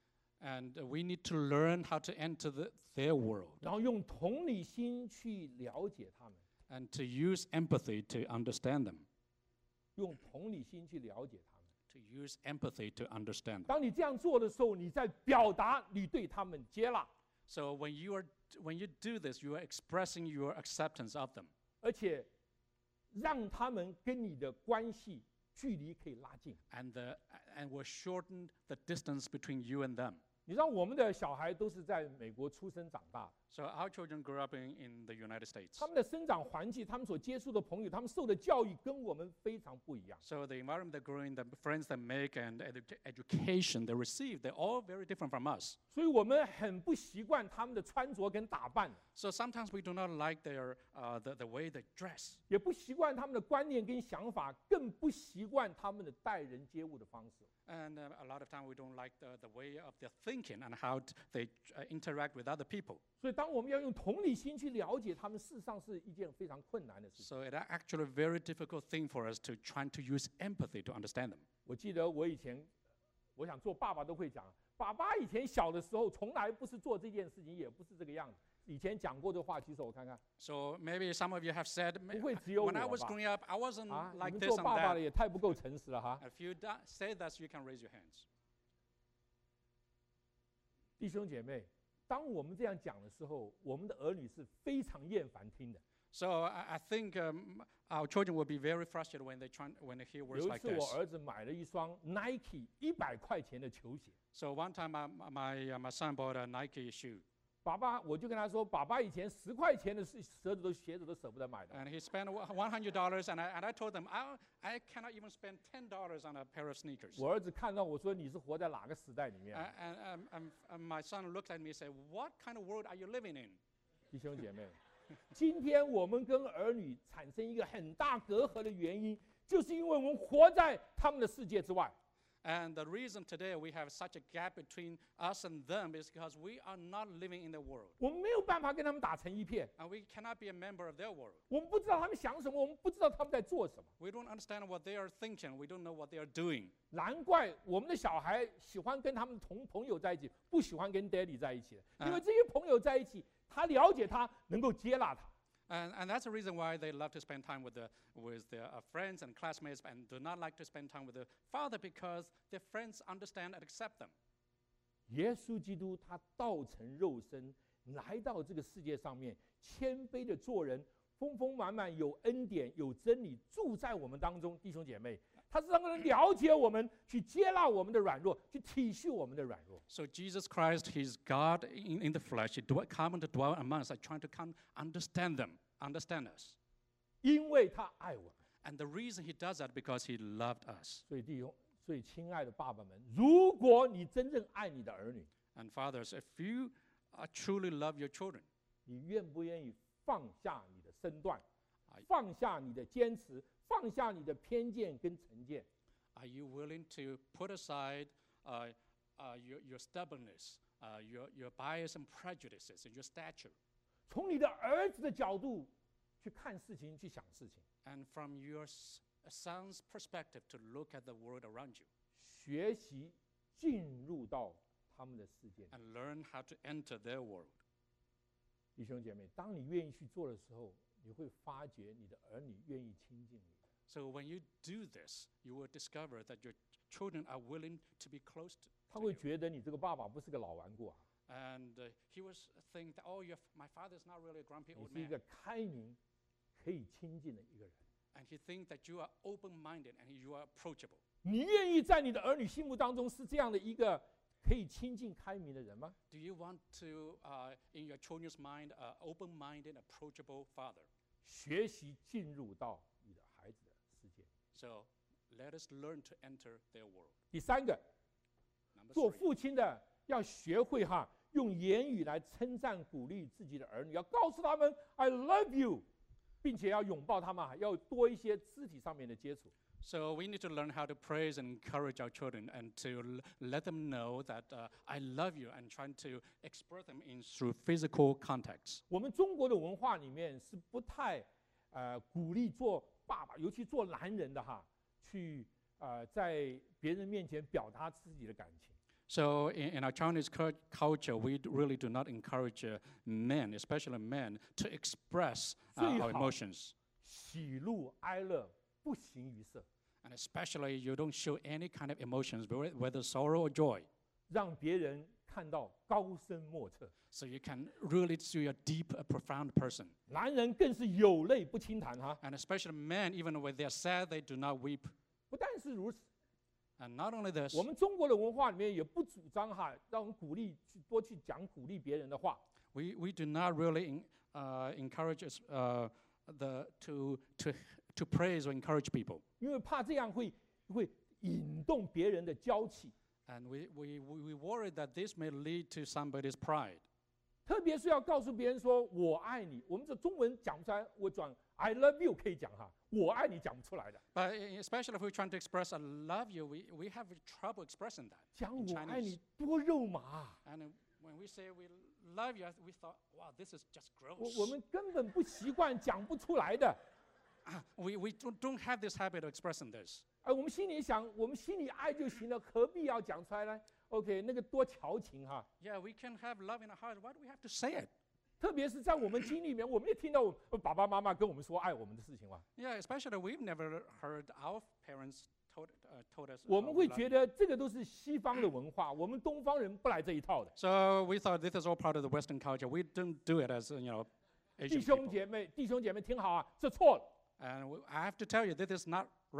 And uh, we need to learn how to enter the, their world 然后用同理心去了解他们， and to use empathy to understand them. 用同理心去了解他们。 To use empathy to understand them. 当你这样做的时候，你在表达你对他们接纳， So when you are when you do this, you are expressing your acceptance of them, 而且让他们跟你的关系距离可以拉近。 and the and will shorten the distance between you and them. 你知道我们的小孩都是在美国出生长大的， So our children grew up in, in the United States. 他们的生长环境、他们所接触的朋友、他们受的教育跟我们非常不一样。 So the environment they grow in, the friends they make, and edu- education they receive, they're all very different from us. 所以我们很不习惯他们的穿着跟打扮， So sometimes we do not like their uh, the, the way they dress. 也不习惯他们的观念跟想法，更不习惯他们的待人接物的方式。 And uh, a lot of time we don't like the, the way of their thinking and how t- they uh, interact with other people. 所以，当我们要用同理心去了解他们，事实上是一件非常困难的事情。 So it's actually a very difficult thing for us to try to use empathy to understand them. 我记得我以前，我想做爸爸都会讲，爸爸以前小的时候从来不是做这件事情，也不是这个样子。以前讲过的话，举手我看看。 So maybe some of you have said, 不会只有我 when I was 吧？ growing up, I wasn't 啊，你 like 们 this 做 and 爸爸 that. 的也太不够诚实了哈！ If you da- say that, you can raise your hands. 弟兄姐妹，当我们这样讲的时候，我们的儿女是非常厌烦听的。 So I, I think um, our children will be very frustrated when they try, when they hear words 有一 like 次，我 this. 儿子买了一双 Nike 一百块钱的球鞋， So one time, my my, uh, my son bought a Nike shoe. 爸爸，我就跟他说，爸爸以前十块钱的鞋子都鞋子都舍不得买的。 And he spent one hundred dollars, and I, and I told him, I, I cannot even spend ten dollars on a pair of sneakers. 我儿子看到我说，你是活在哪个时代里面 Uh,？ and, um, um, um, my son looked at me and said, what kind of world are you living in? 弟兄姐妹，今天我们跟儿女产生一个很大隔阂的原因，就是因为我们活在他们的世界之外。 And the reason today we have such a gap between us and them is because we are not living in their world. 我们没有办法跟他们打成一片， And we cannot be a member of their world. 我们不知道他们想什么，我们不知道他们在做什么。 We don't understand what they are thinking. We don't know what they are doing. 难怪我们的小孩喜欢跟他们的同朋友在一起，不喜欢跟 daddy 在一起，因为这些朋友在一起，他了解他，能够接纳他。 And, and that's the reason why they love to spend time with, the, with their uh, friends and classmates and do not like to spend time with their father because their friends understand and accept them. 耶稣基督他道成肉身，来到这个世界上面，谦卑的做人，丰丰满满有恩典有真理住在我们当中，弟兄姐妹，他是让人了解我们，去接纳我们的软弱，去体恤我们的软弱。 So Jesus Christ, He's God in, in the flesh. He dwell, come to dwell among us, trying to come understand them, understand us. 因为他爱我们， And the reason He does that because He loved us. 所以弟兄，所以亲爱的爸爸们，如果你真正爱你的儿女， And fathers, if you uh, truly love your children, 你愿不愿意放下你的身段， I- 放下你的坚持，放下你的偏见跟成见？ are you willing to put aside uh, uh, your, your stubbornness, uh, your, your bias and prejudices, and your stature, 从你的儿子的角度去看事情，去想事情， and from your s- son's perspective to look at the world around you, 学习进入到他们的世界里。 and learn how to enter their world. 弟兄姐妹，当你愿意去做的时候，你会发觉你的儿女愿意亲近你。 So when you do this, you will discover that your children are willing to be close to, 他 to 会 you. 觉得你这个爸爸不是个老顽固啊， And uh, he was think that, oh, you're, f- my father's not really a grumpy 你 old 是一 man. 个开明、可以亲近的一个人。 And he thinks that you are open-minded and you are approachable. 你愿意在你的儿女心目当中是这样的一个可以亲近、开明的人吗？ Do you want to, uh, in your children's mind, uh, open-minded, approachable father? 学习进入到你的孩子的世界。 So let us learn to enter their world. 第三个， Number 做 three, 父亲的要学会哈，用言语来称赞、鼓励自己的儿女，要告诉他们 "I love you"， 并且要拥抱他们，要多一些肢体上面的接触。 so we need to learn how to praise and encourage our children and to l- let them know that uh, I love you and trying to express them in through physical contacts. 我们中国的文化里面是不太呃鼓励做爸爸，尤其做男人的哈，去呃在别人面前表达自己的感情。 So in, in our Chinese cul- culture, we d- really do not encourage uh, men, especially men, to express uh, our 最好。 emotions. 喜怒哀乐不形于色， And especially you don't show any kind of emotions, whe- whether sorrow or joy. 让别人看到高深莫测。 So you can really see a deep, a profound person. 男人更是有泪不轻弹哈。 And especially men, even when they're sad, they do not weep. 不但是如此， And not only this, 我们中国的文化里面也不主张哈，让我们鼓励去多去讲鼓励别人的话。 we, we do not really in, uh, encourage us, uh, the, to, to, to praise or encourage people. 因为怕这样会会引动别人的娇气， And we, we, we worry that this may lead to somebody's pride. 特别是要告诉别人说我爱你。我们这中文讲不出来，我转 I love you 可以讲哈，我爱你讲不出来的。 But e- especially if we're trying to express I love you, we, we have trouble expressing that. 讲 in 我爱 Chinese. 你多肉麻啊， And uh, when we say we love you, we thought, wow, this is just 我 gross. 我们根本不习惯，讲不出来的。 we we don't, don't have this habit of expressing this. 哎，我们心里想，我们心里爱就行了，何必要讲出来呢 ？OK， 那个多矫情哈。 Yeah, we can have love in our heart. Why do we have to say it? 特别是在我们经历里面，我们也听到我爸爸妈妈跟我们说爱我们的事情嘛， Yeah, especially we've never heard our parents told, uh, told us. 我 uh, 们 we 会 love 觉 you. 得这个都是西方的文化，我们东方人不来这一套的。 So we thought this is all part of the Western culture. We don't do it as, uh, you know, 弟 Asian 兄 people. 姐妹，弟兄姐妹听好啊，这错了。 And we, I have to tell you, this is not right.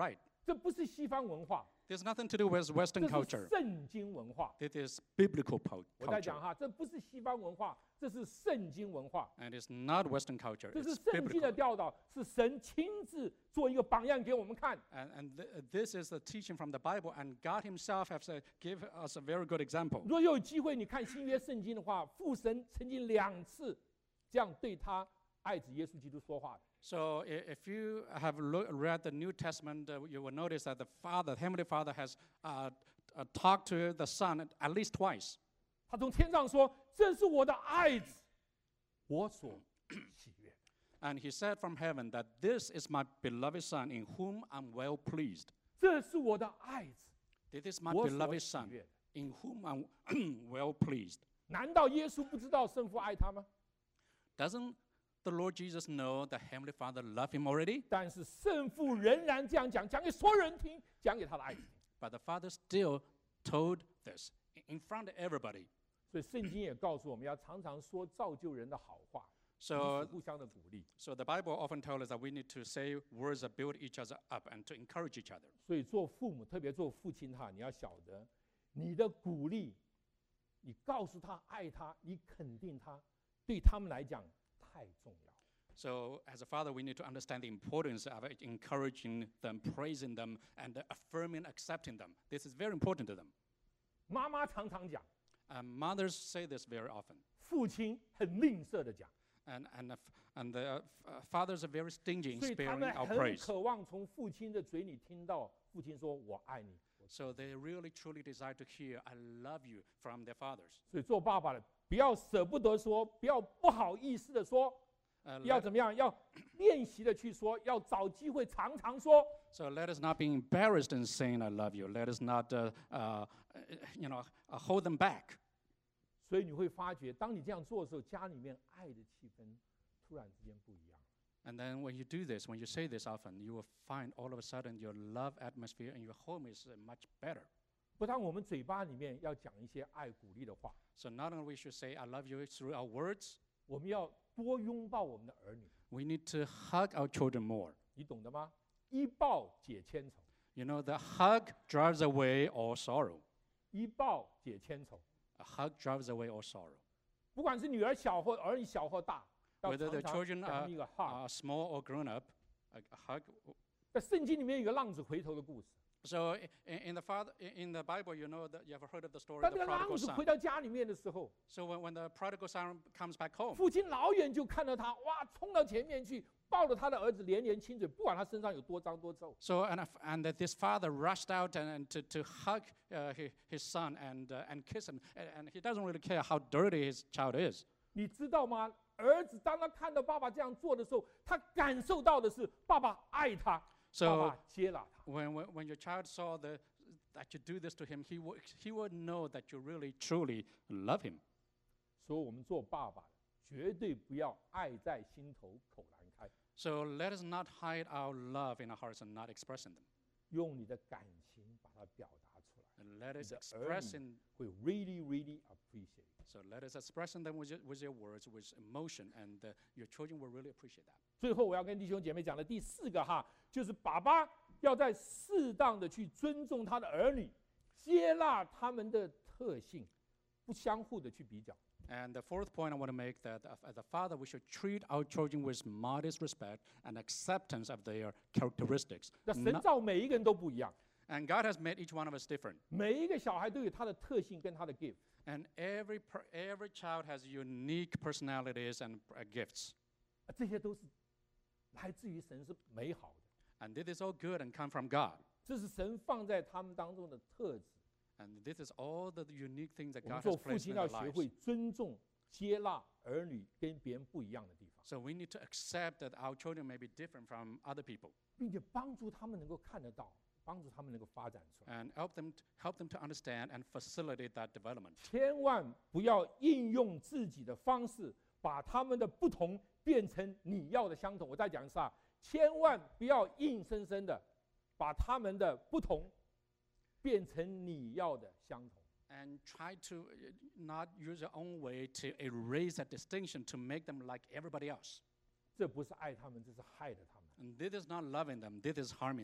这不是西方文化， There's nothing to do with 这 Western 是 culture. 圣经文化。 It is biblical po- 我在 culture. 讲哈，这不是西方文化，这是圣经文化。 And it's not Western culture. 这是 It's 圣经的 biblical. 教导，是神亲自做一个榜样给我们看。 And, and th- this is the teaching from the Bible, and God Himself has uh, give us a very good example. 如果有机会你看新约圣经的话，父神曾经两次这样对他爱子耶稣基督说话。 So i- if you have lo- read the New Testament, uh, you will notice that the Father, the Heavenly Father, has uh, uh, talked to the Son at least twice. 他从天上说：“这是我的爱子，我所喜悦的。 And He said from heaven that this is my beloved Son in whom I'm well pleased. 这是我的爱子， This is my 我所 beloved 喜 Son 悦的。 in whom I'm well pleased. ” 难道耶稣不知道圣父爱他吗？ Doesn't the Lord Jesus know the Heavenly Father love Him already? 但是圣父仍然这样讲，讲给所有人听，讲给他的爱子听。 But the Father still told this in front of everybody. 所以圣经也告诉我们要常常说造就人的好话，彼 So 此互相的鼓励。 So the Bible often tells us that we need to say words that build each other up and to encourage each other. 所以做父母，特别做父亲哈，你要晓得，你的鼓励，你告诉他爱他，你肯定他，对他们来讲太重要。 So as a father, we need to understand the importance of encouraging them, praising them, and affirming, accepting them. This is very important to them. 妈妈常常讲， And mothers say this very often. 父亲很吝啬的讲， And, and, uh, and the uh, fathers are very stingy in 所以他 sparing 们 our 很 praise. 渴望从父亲的嘴里听到父亲说“我爱你”。 So they really truly desire to hear, I love you, from their fathers. 所以做爸爸的不要舍不得说，不要不好意思的说， Uh, 要 let- 怎么样？要练习的去说，要找机会常常说。 So let us not be embarrassed in saying I love you. Let us not, uh, uh, you know, uh, hold them back. 所以你会发觉，当你这样做的时候，家里面爱的气氛突然之间不一样。 And then when you do this, when you say this often, you will find all of a sudden your love atmosphere in your home is uh, much better. 不但我们嘴巴里面要讲一些爱鼓励的话， So not only we should say I love you through our words, 我们要多拥抱我们的儿女， we need to hug our children more. 你懂得吗？一抱解千愁， You know, the hug drives away all sorrow. 一抱解千愁。 A hug drives away all sorrow. 不管是女儿小或儿女小或大，要 Whether the 常常 children 给他们一个 hug。 Uh, small or grown up, a, a hug. 在圣经里面有一个浪子回头的故事， So in, in the father, in the Bible, you know that you have heard of the story 当 of 这 the 个浪 prodigal 子 son. 回到家里面的时候， So when, when the prodigal son comes back home, 父亲老远就看到他，哇，冲到前面去，抱着他的儿子连连亲嘴，不管他身上有多脏多臭。 so and, if- and that this father rushed out and, and to, to hug uh, his, his son and, uh, and kiss him, and, and he doesn't really care how dirty his child is. 你知道吗？儿子当他看到爸爸这样做的时候，他感受到的是爸爸爱他，爸 So 爸接纳他。 when, when, when your child saw the, that you do this to him, he would, he would know that you really, truly love him. 所以我们做爸爸的，绝对不要爱在心头，口难开， So let us not hide our love in our hearts and not expressing them. 用你的感情把它表达出来， And let us The express earning. in, 会 really really appreciate。 so let us express in them with your, with your words, with emotion, and uh, your children will really appreciate that. 最后我要跟弟兄姐妹讲的第四个哈，就是爸爸要在适当的去尊重他的儿女，接纳他们的特性，不相互的去比较。 And the fourth point I want to make that uh, as a father, we should treat our children with modest respect and acceptance of their characteristics. 那神 Not- 造每一个人都不一样， and God has made each one of us different. 每一个小孩都有他的特性跟他的 gift。 And every, per, every child has unique personalities and uh, gifts. 啊这些都是来自于神，是美好的， And this is all good and come from God. 这是神放在他们当中的特质。 And this is all the unique things that 我们 God 做 has 父 placed 亲 in 要 their 学 lives. 会尊重、接纳儿女跟别人不一样的地方， So we need to accept that our children may be different from other people 并且帮助他们能够看得到，帮助他们能够发展出来。 and help them, to, help them to understand and facilitate that development. 千万不要应用自己的方式，把他们的不同变成你要的相同。我再讲一次啊，千万不要硬生生的把他们的不同变成你要的相同。 And try to uh, not use your own way to erase that distinction to make them like everybody else. 这不是爱他们，这是害了他们。 And this is not loving them, this is harming them.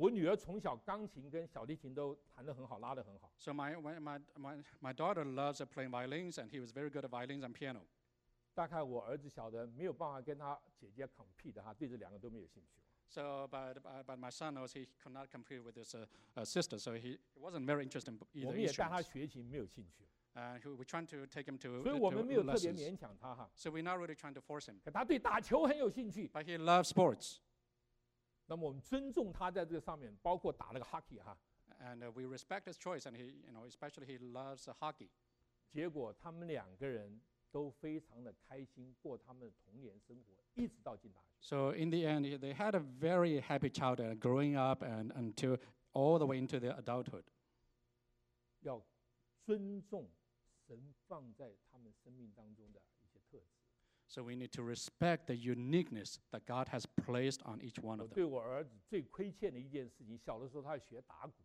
我女儿从小钢琴跟小提琴都弹得很好，拉得很好。 So my, my, my, my, my daughter loves uh, playing violins, and he was very good at violins and piano. 大概我儿子小的没有办法跟他姐姐 compete 的哈，对这两个都没有兴趣。 So, but, but, but my son knows he could not compete with his uh, uh, sister, so he, he wasn't very interested in b- 我 either 们也带他 instruments. 学琴，没有兴趣， And he, we're trying to take him to, 所以 to 我们没有特别 lessons. 勉强他哈。 So we're not really trying to force him. 可他对打球很有兴趣， But he loves sports. 那么我们尊重他在这个上面，包括打那个 hockey 哈。 And uh, we respect his choice, and he, you know, especially he loves uh, hockey. 结果他们两个人都非常的开心，过他们的童年生活，一直到进大学。 So in the end, he- they had a very happy childhood, growing up and until all the way into their adulthood. 要尊重神放在他们生命当中的一些特质。 So we need to respect the uniqueness that God has placed on each one 我 of 对 them. 我儿子最亏欠的一件事情，小的时候他要学打鼓，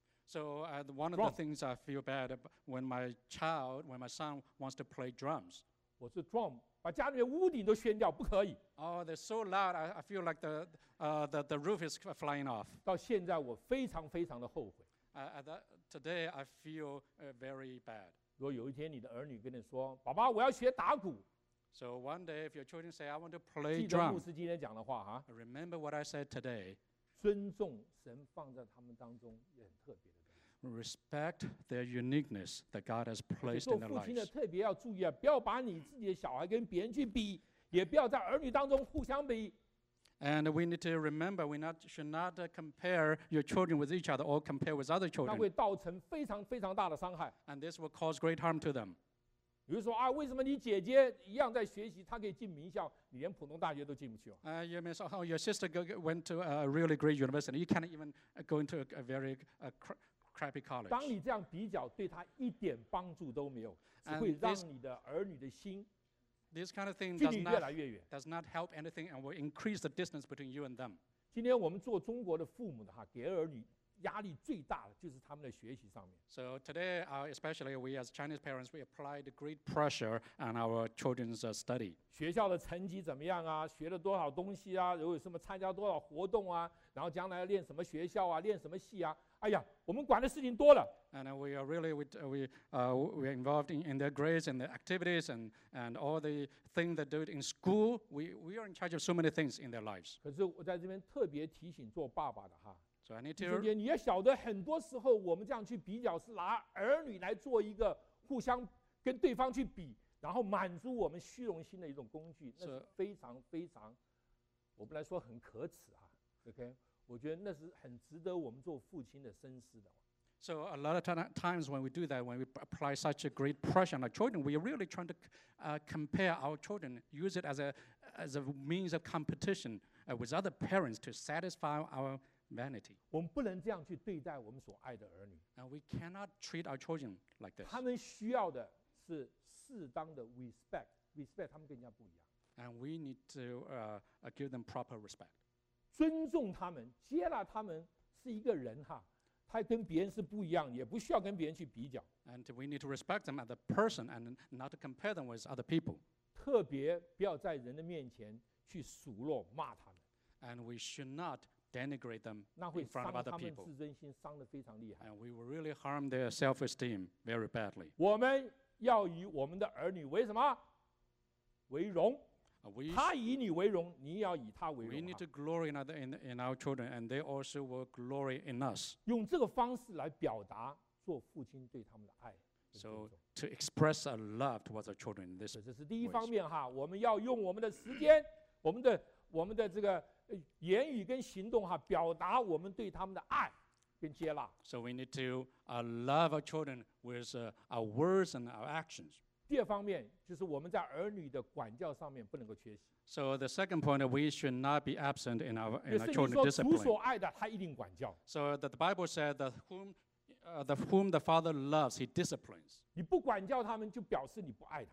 So uh, the- one of Drum. the things I feel bad ab- when my child, when my son wants to play drums. 我是 drum，把家里的屋顶都掀掉，不可以。 Oh, they're so loud. I, I feel like the, uh, the the roof is flying off. 到现在我非常非常的后悔。 Uh, at that, today I feel uh, very bad. 如果有一天你的儿女跟你说：“爸爸，我要学打鼓 So one day, if your children say, "I want to，” 记 play 得牧 drum, 师今天讲的话哈， remember what I said today. 尊重神放在他们当中也很特别的东西。 Respect their uniqueness that God has 而且 placed 做 in their 父亲的 lives. 特别要注意啊，不要把你自己的小孩跟别人去比，也不要在儿女当中互相比。 And we need to remember we not should not uh, compare your children with each other or compare with other 那 children, 会造成非常非常大的伤害。 and this will cause great harm to them. 比如说啊，为什么你姐姐一样在学习，她可以进名校，你连普通大学都进不去哦？ Uh, you may say, "Oh, your sister go, go- went to a really great university. You cannot even uh, go into a, a very uh, cra- crappy college." 当你这样比较，对她一点帮助都没有，只 And 会让 this- 你的儿女的心 This kind of thing 距 does 离越 not 来越远。 does not help anything and will increase the distance between you and them. 今天我们做中国的父母的哈，给儿女压力最大的就是他们的学习上面。 So today, uh, especially we as Chinese parents, we apply the great pressure on our children's uh, study. 学校的成绩怎么样啊？学了多少东西啊？有什么参加多少活动啊？然后将来要练什么学校啊？练什么系啊？哎呀，我们管的事情多了。 And uh, we are really we uh, we uh, we're involved in, in their grades and their activities and, and all the things they do in school. We we are in charge of so many things in their lives. 可是我在这边特别提醒做爸爸的哈， So I need 弟兄 to 姐，你要晓得，很多时候我们这样去比较，是拿儿女来做一个互相跟对方去比，然后满足我们虚荣心的一种工具，那是是非常非常，我们来说很可耻哈。OK，我觉得那是很值得我们做父亲的深思的。 So a lot of ti- times when we do that, when we p- apply such a great pressure on our children, we are really trying to c- uh, compare our children, use it as a as a means of competition uh, with other parents to satisfy our vanity. 我们不能这样去对待我们所爱的儿女， And we cannot treat our children like this. 他们需要的是适当的 respect，respect 他们跟人家不一样， And we need to uh, uh, give them proper respect. 尊重他们，接纳他们是一个人哈，他跟别人是不一样，也不需要跟别人去比较。 And we need to respect them as a person and not to compare them with other people. 特别不要在人的面前去数落骂他们， And we should not denigrate them 那会 in front 伤 of other 他们 people. 自尊心，伤得非常厉害。 And we will really harm their self-esteem very badly. 我们要以我们的儿女为什么？为荣。 Uh, we 他以你为荣，你也要以他为 We 荣 need 哈。 to glory in, other, in, in our children, and they also will glory in us. 用这个方式来表达做父亲对他们的爱跟尊 So 重。 to express our love towards our children in this. 这这是第一 ways. 方面哈，我们要用我们的时间、我们的我们的这个呃言语跟行动哈，表达我们对他们的爱跟接纳。 So we need to uh, love our children with uh, our words and our actions. 第二方面就是我们在儿女的管教上面不能够缺席， So the second point, uh, we should not be absent in our 因为 in our 圣经 children's 说主 discipline. 所爱的他一定管教， So that the Bible said that whom, uh, the whom the Father loves, He disciplines. 你不管教他们，就表示你不爱他们。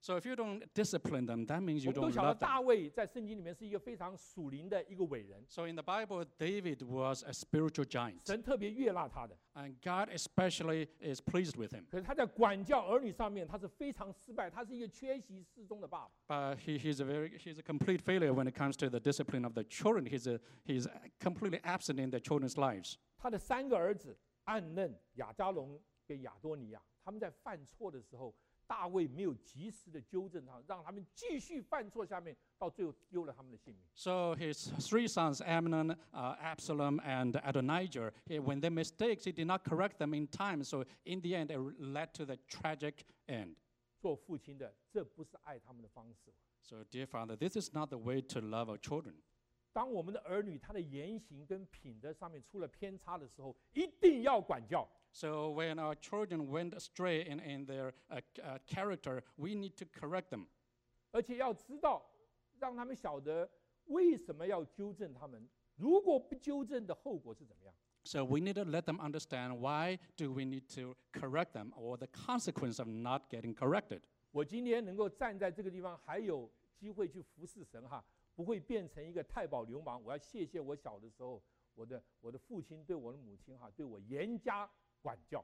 So if you don't discipline them, that means 我 you 们都 don't 晓得 love them. 大卫在圣经里面是一个非常属灵的一个伟人， So in the Bible, David was a spiritual giant, 神特别悦纳他的。 and God especially is pleased with him. 可是他在管教儿女上面，他是非常失败，他是一个缺席侍中的爸爸。 But he, he's a very he's a complete failure when it comes to the discipline of the children. He's a, he's completely absent in the children's lives. 他的三个儿子暗嫩、亚加龙跟亚多尼亚，他们在犯错的时候，大卫没有及时的纠正他，让他们继续犯错，下面到最后丢了他们的性命。 So his three sons, Amnon, uh, Absalom, and Adonijah, he, when they mistakes, he did not correct them in time. So in the end, it led to the tragic end. 做父亲的，这不是爱他们的方式。 So dear Father, this is not the way to love our children. 当我们的儿女他的言行跟品德上面出了偏差的时候，一定要管教。 So when our children went astray in, in their uh, uh, character, we need to correct them. 而且要知道，让他们晓得为什么要纠正他们。如果不纠正的后果是怎么样？ So we need to let them understand why do we need to correct them, or the consequence of not getting corrected. 我今天能够站在这个地方，还有机会去服侍神哈，不会变成一个太保流氓。我要谢谢我小的时候，我的我的父亲对我的母亲哈，对我严加管教。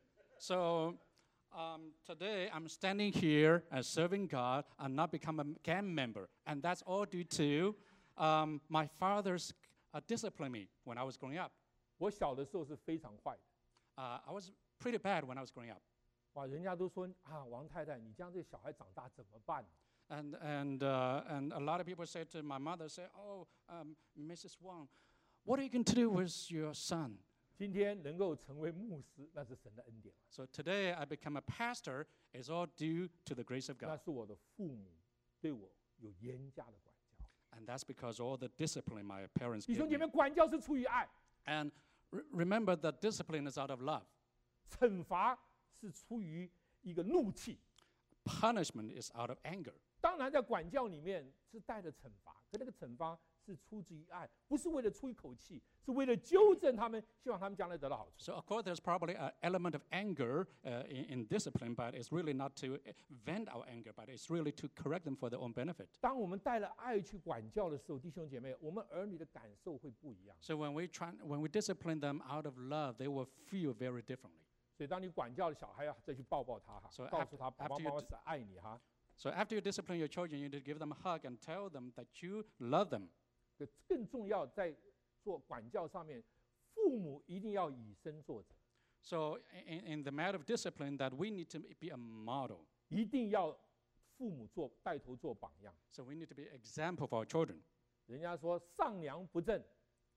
So um, today I'm standing here as serving God and not become a gang member, and that's all due to um, my father's uh, discipline me when I was growing up. 我小的时候是非常坏的， Uh, I was pretty bad when I was growing up. 哇，人家都说啊，王太太，你这样这个小孩长大怎么办？ And, and, uh, and a lot of people say to my mother, say, oh, um, Missus Wang, what are you going to do with your son? 今天能够成为牧师，那是神的恩典， So today I become a pastor is all due to the grace of 那 God. 是我的父母对我有严加的管教。 And that's because all the discipline my parents 弟 gave 兄姐 me. 妹，管教是出于爱， And re- remember that discipline is out of love. 惩罚是出于一个怒气。 Punishment is out of anger. 当然，在管教里面是带着惩罚，可那个惩罚是出自于爱，不是为了出一口气，是为了纠正他们，希望他们将来得到好处。 So of course there's probably an element of anger uh, in, in discipline, but it's really not to uh, vent our anger, but it's really to correct them for their own benefit. 当我们带了爱去管教的时候，弟兄姐妹，我们儿女的感受会不一样。 So when we try, when we discipline them out of love, they will feel very differently. 所以，当你管教的小孩要再去抱抱他哈， So 告诉他 after- 爸爸 after you 妈妈 d- 是爱你哈。 So after you discipline your children, you need to give them a hug and tell them that you love them. 可更重要，在做管教上面，父母一定要以身作则， So in, in the matter of discipline, that we need to be a model. 一定要父母做带头做榜样。 So we need to be an example for our children. 人家说上梁不正，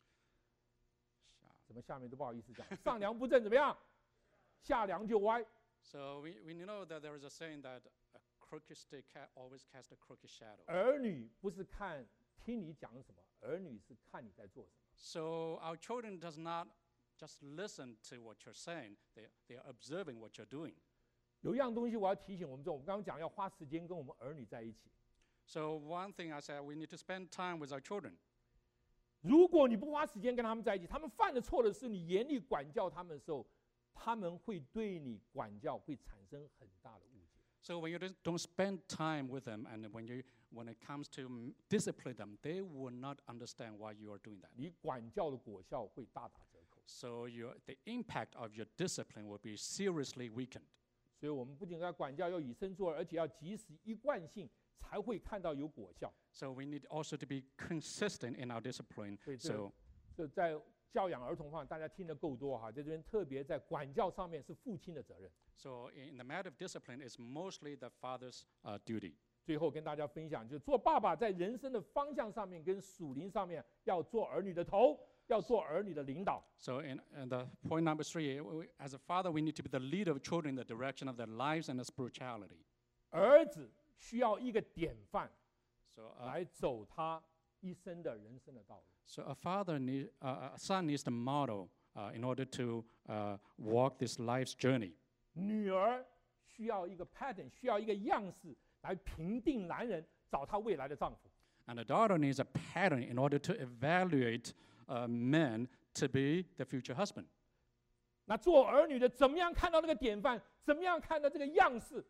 怎么下面都不好意思讲，上梁不正怎么样？下梁就歪。 So we, we know that there is a saying that a crooked stick ca- always casts a crooked shadow. 儿女不是看听你讲什么，儿女是看你在做什么。 So our children does not just listen to what you're saying, they, they are observing what you're doing. 有一样东西我要提醒我们，这我们刚刚讲要花时间跟我们儿女在一起。 So one thing I said, we need to spend time with our children. 如果你不花时间跟他们在一起，他们犯了错的事，你严厉管教他们的时候，他们会对你管教会产生很大的误解。 So when you don't- don't spend time with them, and when, you, when it comes to mm, discipline them, they will not understand why you are doing that. 你管教的果效会大打折扣。 So your, the impact of your discipline will be seriously weakened. 所以我们不仅要管教，要以身作则，而且要及时一贯性，才会看到有果效。 So we need also to be consistent in our discipline. 所以这 So 这在教养儿童方面，大家听得够多哈，在这边特别在管教上面是父亲的责任。 So in the matter of discipline, it's mostly the father's uh, duty. 最后跟大家分享，就是做爸爸在人生的方向上面跟属灵上面，要做儿女的头，要做儿女的领导。 So in, in the point number three, we- we- as a father, we need to be the leader of children in the direction of their lives and their spirituality. 儿子需要一个典范 So, uh, 来走他一生的人生的道路。 so a father need, uh, a son needs the model uh, in order to uh, walk this life's journey. 女儿需要一个 pattern，需要一个样式来评定男人找她未来的丈夫。 And a daughter needs a pattern in order to evaluate uh, men to be the future husband. 那做儿女的怎么样看到那个典范？怎么样看到这个样式？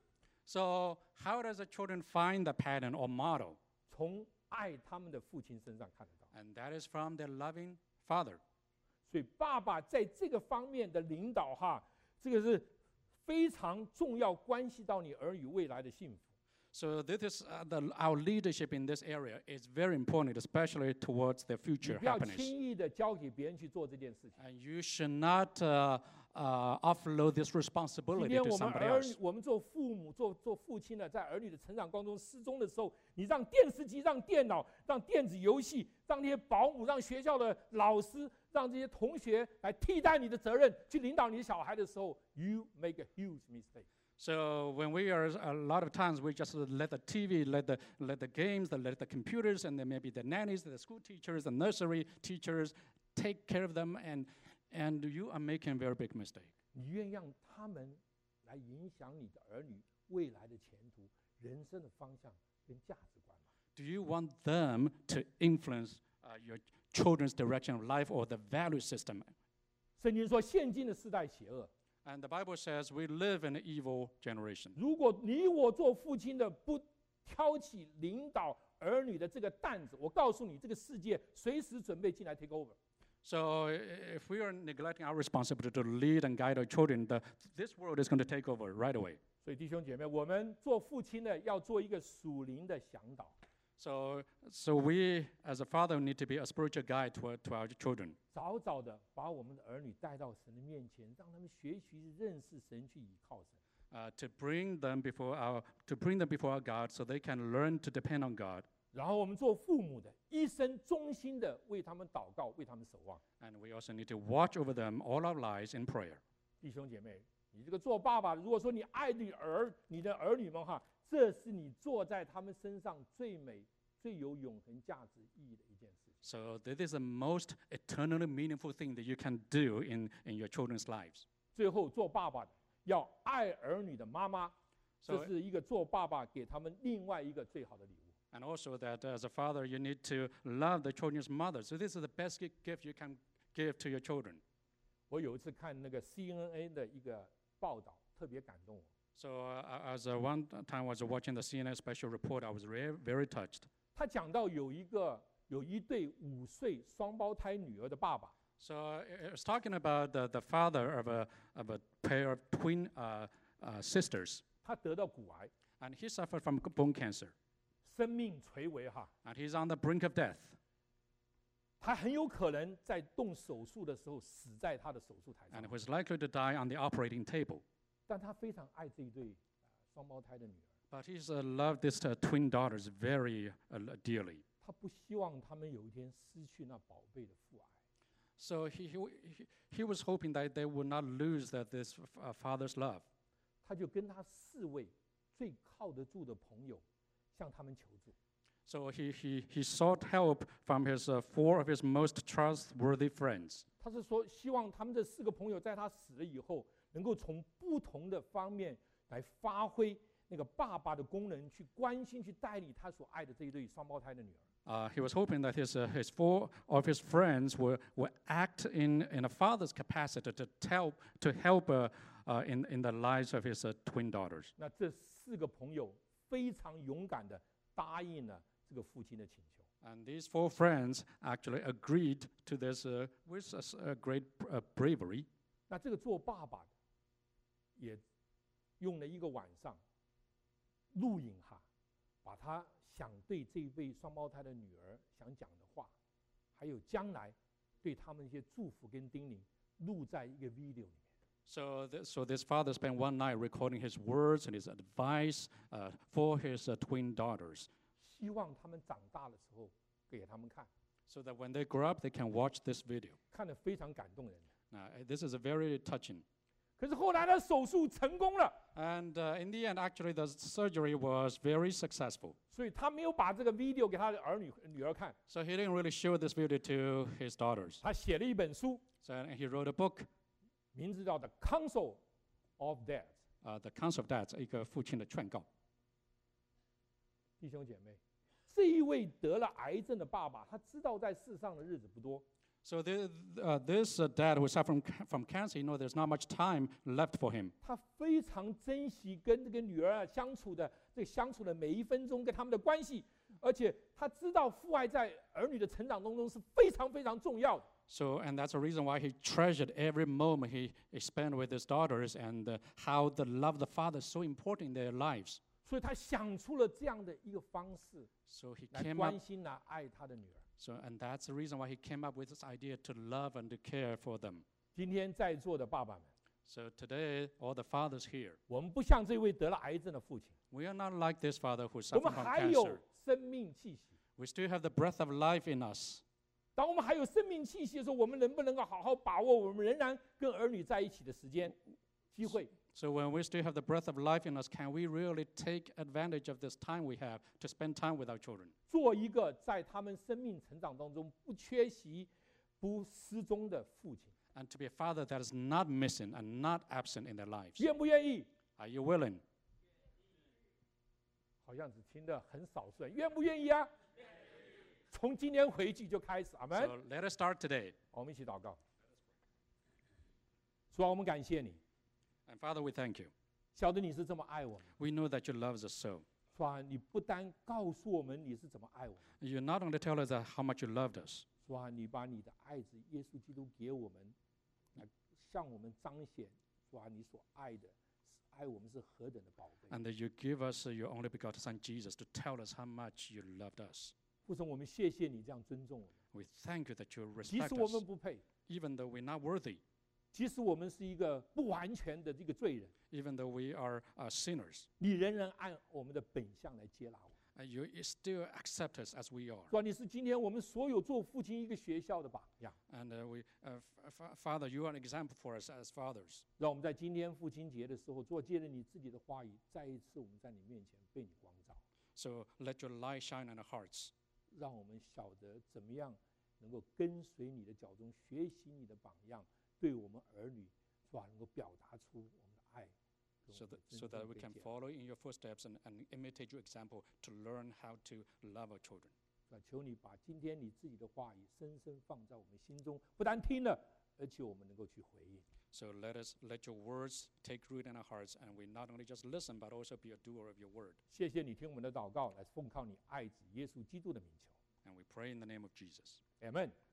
So how does the children find the pattern or model? 从爱他们的父亲身上看得到。 And that is from their loving father. 所以爸爸在这个方面的领导哈，这个是非常重要，关系到你儿女未来的幸福。 So this is uh, the, our leadership in this area is very important, especially towards their 你 future 不要 happiness. 轻易的交给别人去做这件事情。 And you should not uh, uh, offload this 今 responsibility 天 to 我们 somebody 儿女 else. 我们做父母、做做父亲的，在儿女的成长当中失踪的时候，你让电视机、让电脑、让电子游戏、让那些保姆、让学校的老师、让这些同学来替代你的责任，去领导你的小孩的时候 ，you make a huge mistake。 So when we are, a lot of times we just let the T V, let the, let the games, let the computers, and then maybe the nannies, the school teachers, the nursery teachers take care of them, and, and you are making a very big mistake. 你愿让他们来影响你的儿女未来的前途、人生的方向跟价值观吗？ Do you want them to influence uh, your children's direction of life or the value system? 圣经说，现今的世代邪恶。 And the Bible says we live in an evil generation. 如果你我做父亲的不挑起领导儿女的这个担子，我告诉你，这个世界随时准备进来 take over。 So if we are neglecting our responsibility to lead and guide our children, the, this world is going to take over right away. 所以弟兄姐妹，我们做父亲的要做一个属灵的向导。 So, so we, as a father, need to be a spiritual guide to our, to our children. 早早的把我们的儿女带到神的面前，让他们学习认识神，去倚靠神。 Uh, to bring them before our, to bring them before our God, so they can learn to depend on God. 然后我们做父母的，一生忠心的为他们祷告，为他们守望。 And we also need to watch over them all our lives in prayer. 弟兄姐妹，你这个做爸爸，如果说你爱你儿你的儿女们哈，这是你做在他们身上最美、最有永恒价值意义的一件事情。 So that is the most eternally meaningful thing that you can do in, in your children's lives. 最后，做爸爸的要爱儿女的妈妈， So- 这是一个做爸爸给他们另外一个最好的礼物。 And also that as a father, you need to love the children's mother. So this is the best gi- gift you can give to your children. 我有一次看那个 C N N 的一个报道，特别感动我。 So uh, as uh, one time I was watching the C N N special report, I was re- very touched. 他讲到有一个有一对五岁双胞胎女儿的爸爸， So uh, it was talking about the, the father of a, of a pair of twin uh, uh, sisters. 他得到骨癌， And he suffered from bone cancer. 生命垂危哈， And he's on the brink of death. 他很有可能在动手术的时候死在他的手术台 And 上 he。was likely to die on the operating table. 但他非常爱这一对、呃双胞胎的女儿， But he's uh, loved these uh, twin daughters very uh, dearly. 他不希望他们有一天失去那宝贝的父爱。 So he, he, he- he was hoping that they would not lose that, this uh, father's love. 他就跟他四位最靠得住的朋友向他们求助。 So he, he, he sought help from his uh, four of his most trustworthy friends. 他是说，希望他们这四个朋友在他死了以后，能够从不同的方面来发挥那个爸爸的功能，去关心、去带领他所爱的这一对双胞胎的女儿。 Uh, he was hoping that his, uh, his four of his friends will, will act in, in a father's capacity to, tell, to help uh, uh, in, in the lives of his uh, twin daughters. 那这四个朋友非常勇敢的答应了这个父亲的请求。 And these four friends actually agreed to this uh, with a, s- a great uh, bravery. 那这个做爸爸的也用了一个晚上录影哈，把他想对这一对双胞胎的女儿想讲的话，还有将来对他们一些祝福跟叮咛，录在一个 video 里面。 So, th- so this father spent one night recording his words and his advice uh, for his uh, twin daughters, 希望他们长大的时候给他们看， so that when they grow up, they can watch this video. 看得非常感动人。 Now, uh, this is a very touching. 可是后来的手术成功了， And uh, in the end, actually, the surgery was very successful. 所以他没有把这个 video 给他的儿女女儿看， So he didn't really show this video to his daughters. 他写了一本书， So and he wrote a book, 名字叫《The Counsel of Dad》。 uh, The Counsel of Dads, 一个父亲的劝告。 弟兄姐妹，这一位得了癌症的爸爸，他知道在世上的日子不多， So the, uh, this uh, dad who suffered from, ca- from cancer, you know, there's not much time left for him. 他非常珍惜跟这个女儿相处的这个相处的每一分钟，跟他们的关系，而且他知道父爱在儿女的成长当中是非常非常重要的。 So, and that's the reason why he treasured every moment he, he spent with his daughters, and uh, how the love of the father is so important in their lives. 所以他想出了这样的一个方式 So he 来 came up. 关心、来爱他的女儿。 So, and that's the reason why he came up with this idea to love and to care for them. 今天在座的爸爸们， So today, all the fathers here, 我们不像这位得了癌症的父亲， we are not like this father who 我 suffered 们 from 还有 cancer. 生命气息。 We still have the breath of life in us. 当我们还有生命气息的时候，我们能不能够好好把握我们仍然跟儿女在一起的时间、机会？ So when we still have the breath of life in us, can we really take advantage of this time we have to spend time with our children? 做一个在他们生命成长当中不缺席、不失踪的父亲， And to be a father that is not missing and not absent in their lives. 愿不愿意？ Are you willing? 好像只听得很少数人，愿不愿意啊？从今天回去就开始，阿门。 So let us start today. 我们一起祷告。主啊，我们感谢你， And Father, we thank you. 晓得你是这么爱我们。 We know that you love us so. 主啊，你不单告诉我们你是怎么爱我们， You not only tell us that how much you loved us, 主啊，你把你的爱子耶稣基督给我们，来向我们彰显，主啊，你所爱的，爱我们是何等的宝贝。 and that you give us uh, your only begotten Son Jesus to tell us how much you loved us. 父神，我们谢谢你这样尊重我们， We thank you that you 即 respect 使我 us, 们不配， even though we're not worthy, 即使我们是一个不完全的这个罪人， even though we are uh, sinners. 你仍然按我们的本相来接纳我们。 Uh, you you still accept us as we are. 主啊，你是今天我们所有做父亲一个学校的榜样， And uh, we, uh, f- f- Father, you are an example for us as fathers. 让我们在今天父亲节的时候，做借着你自己的话语，再一次我们在你面前被你光照， So let your light shine in our hearts. 让我们晓得怎么样能够跟随你的脚中，学习你的榜样，对我们儿女，是吧？能够表达出我们的爱，跟 So 我们 that, 的真 so 正 that we 被 can 接纳 follow in your footsteps and, and imitate your example to learn how to love our children. 是吧？求你把今天你自己的话语深深放在我们心中，不但听了，而且我们能够去回应。 So let us let your words take root in our hearts, and we not only just listen, but also be a doer of your word. 谢谢你听我们的祷告，来奉靠你爱子耶稣基督的名求 And we pray in the name of Jesus. ，Amen。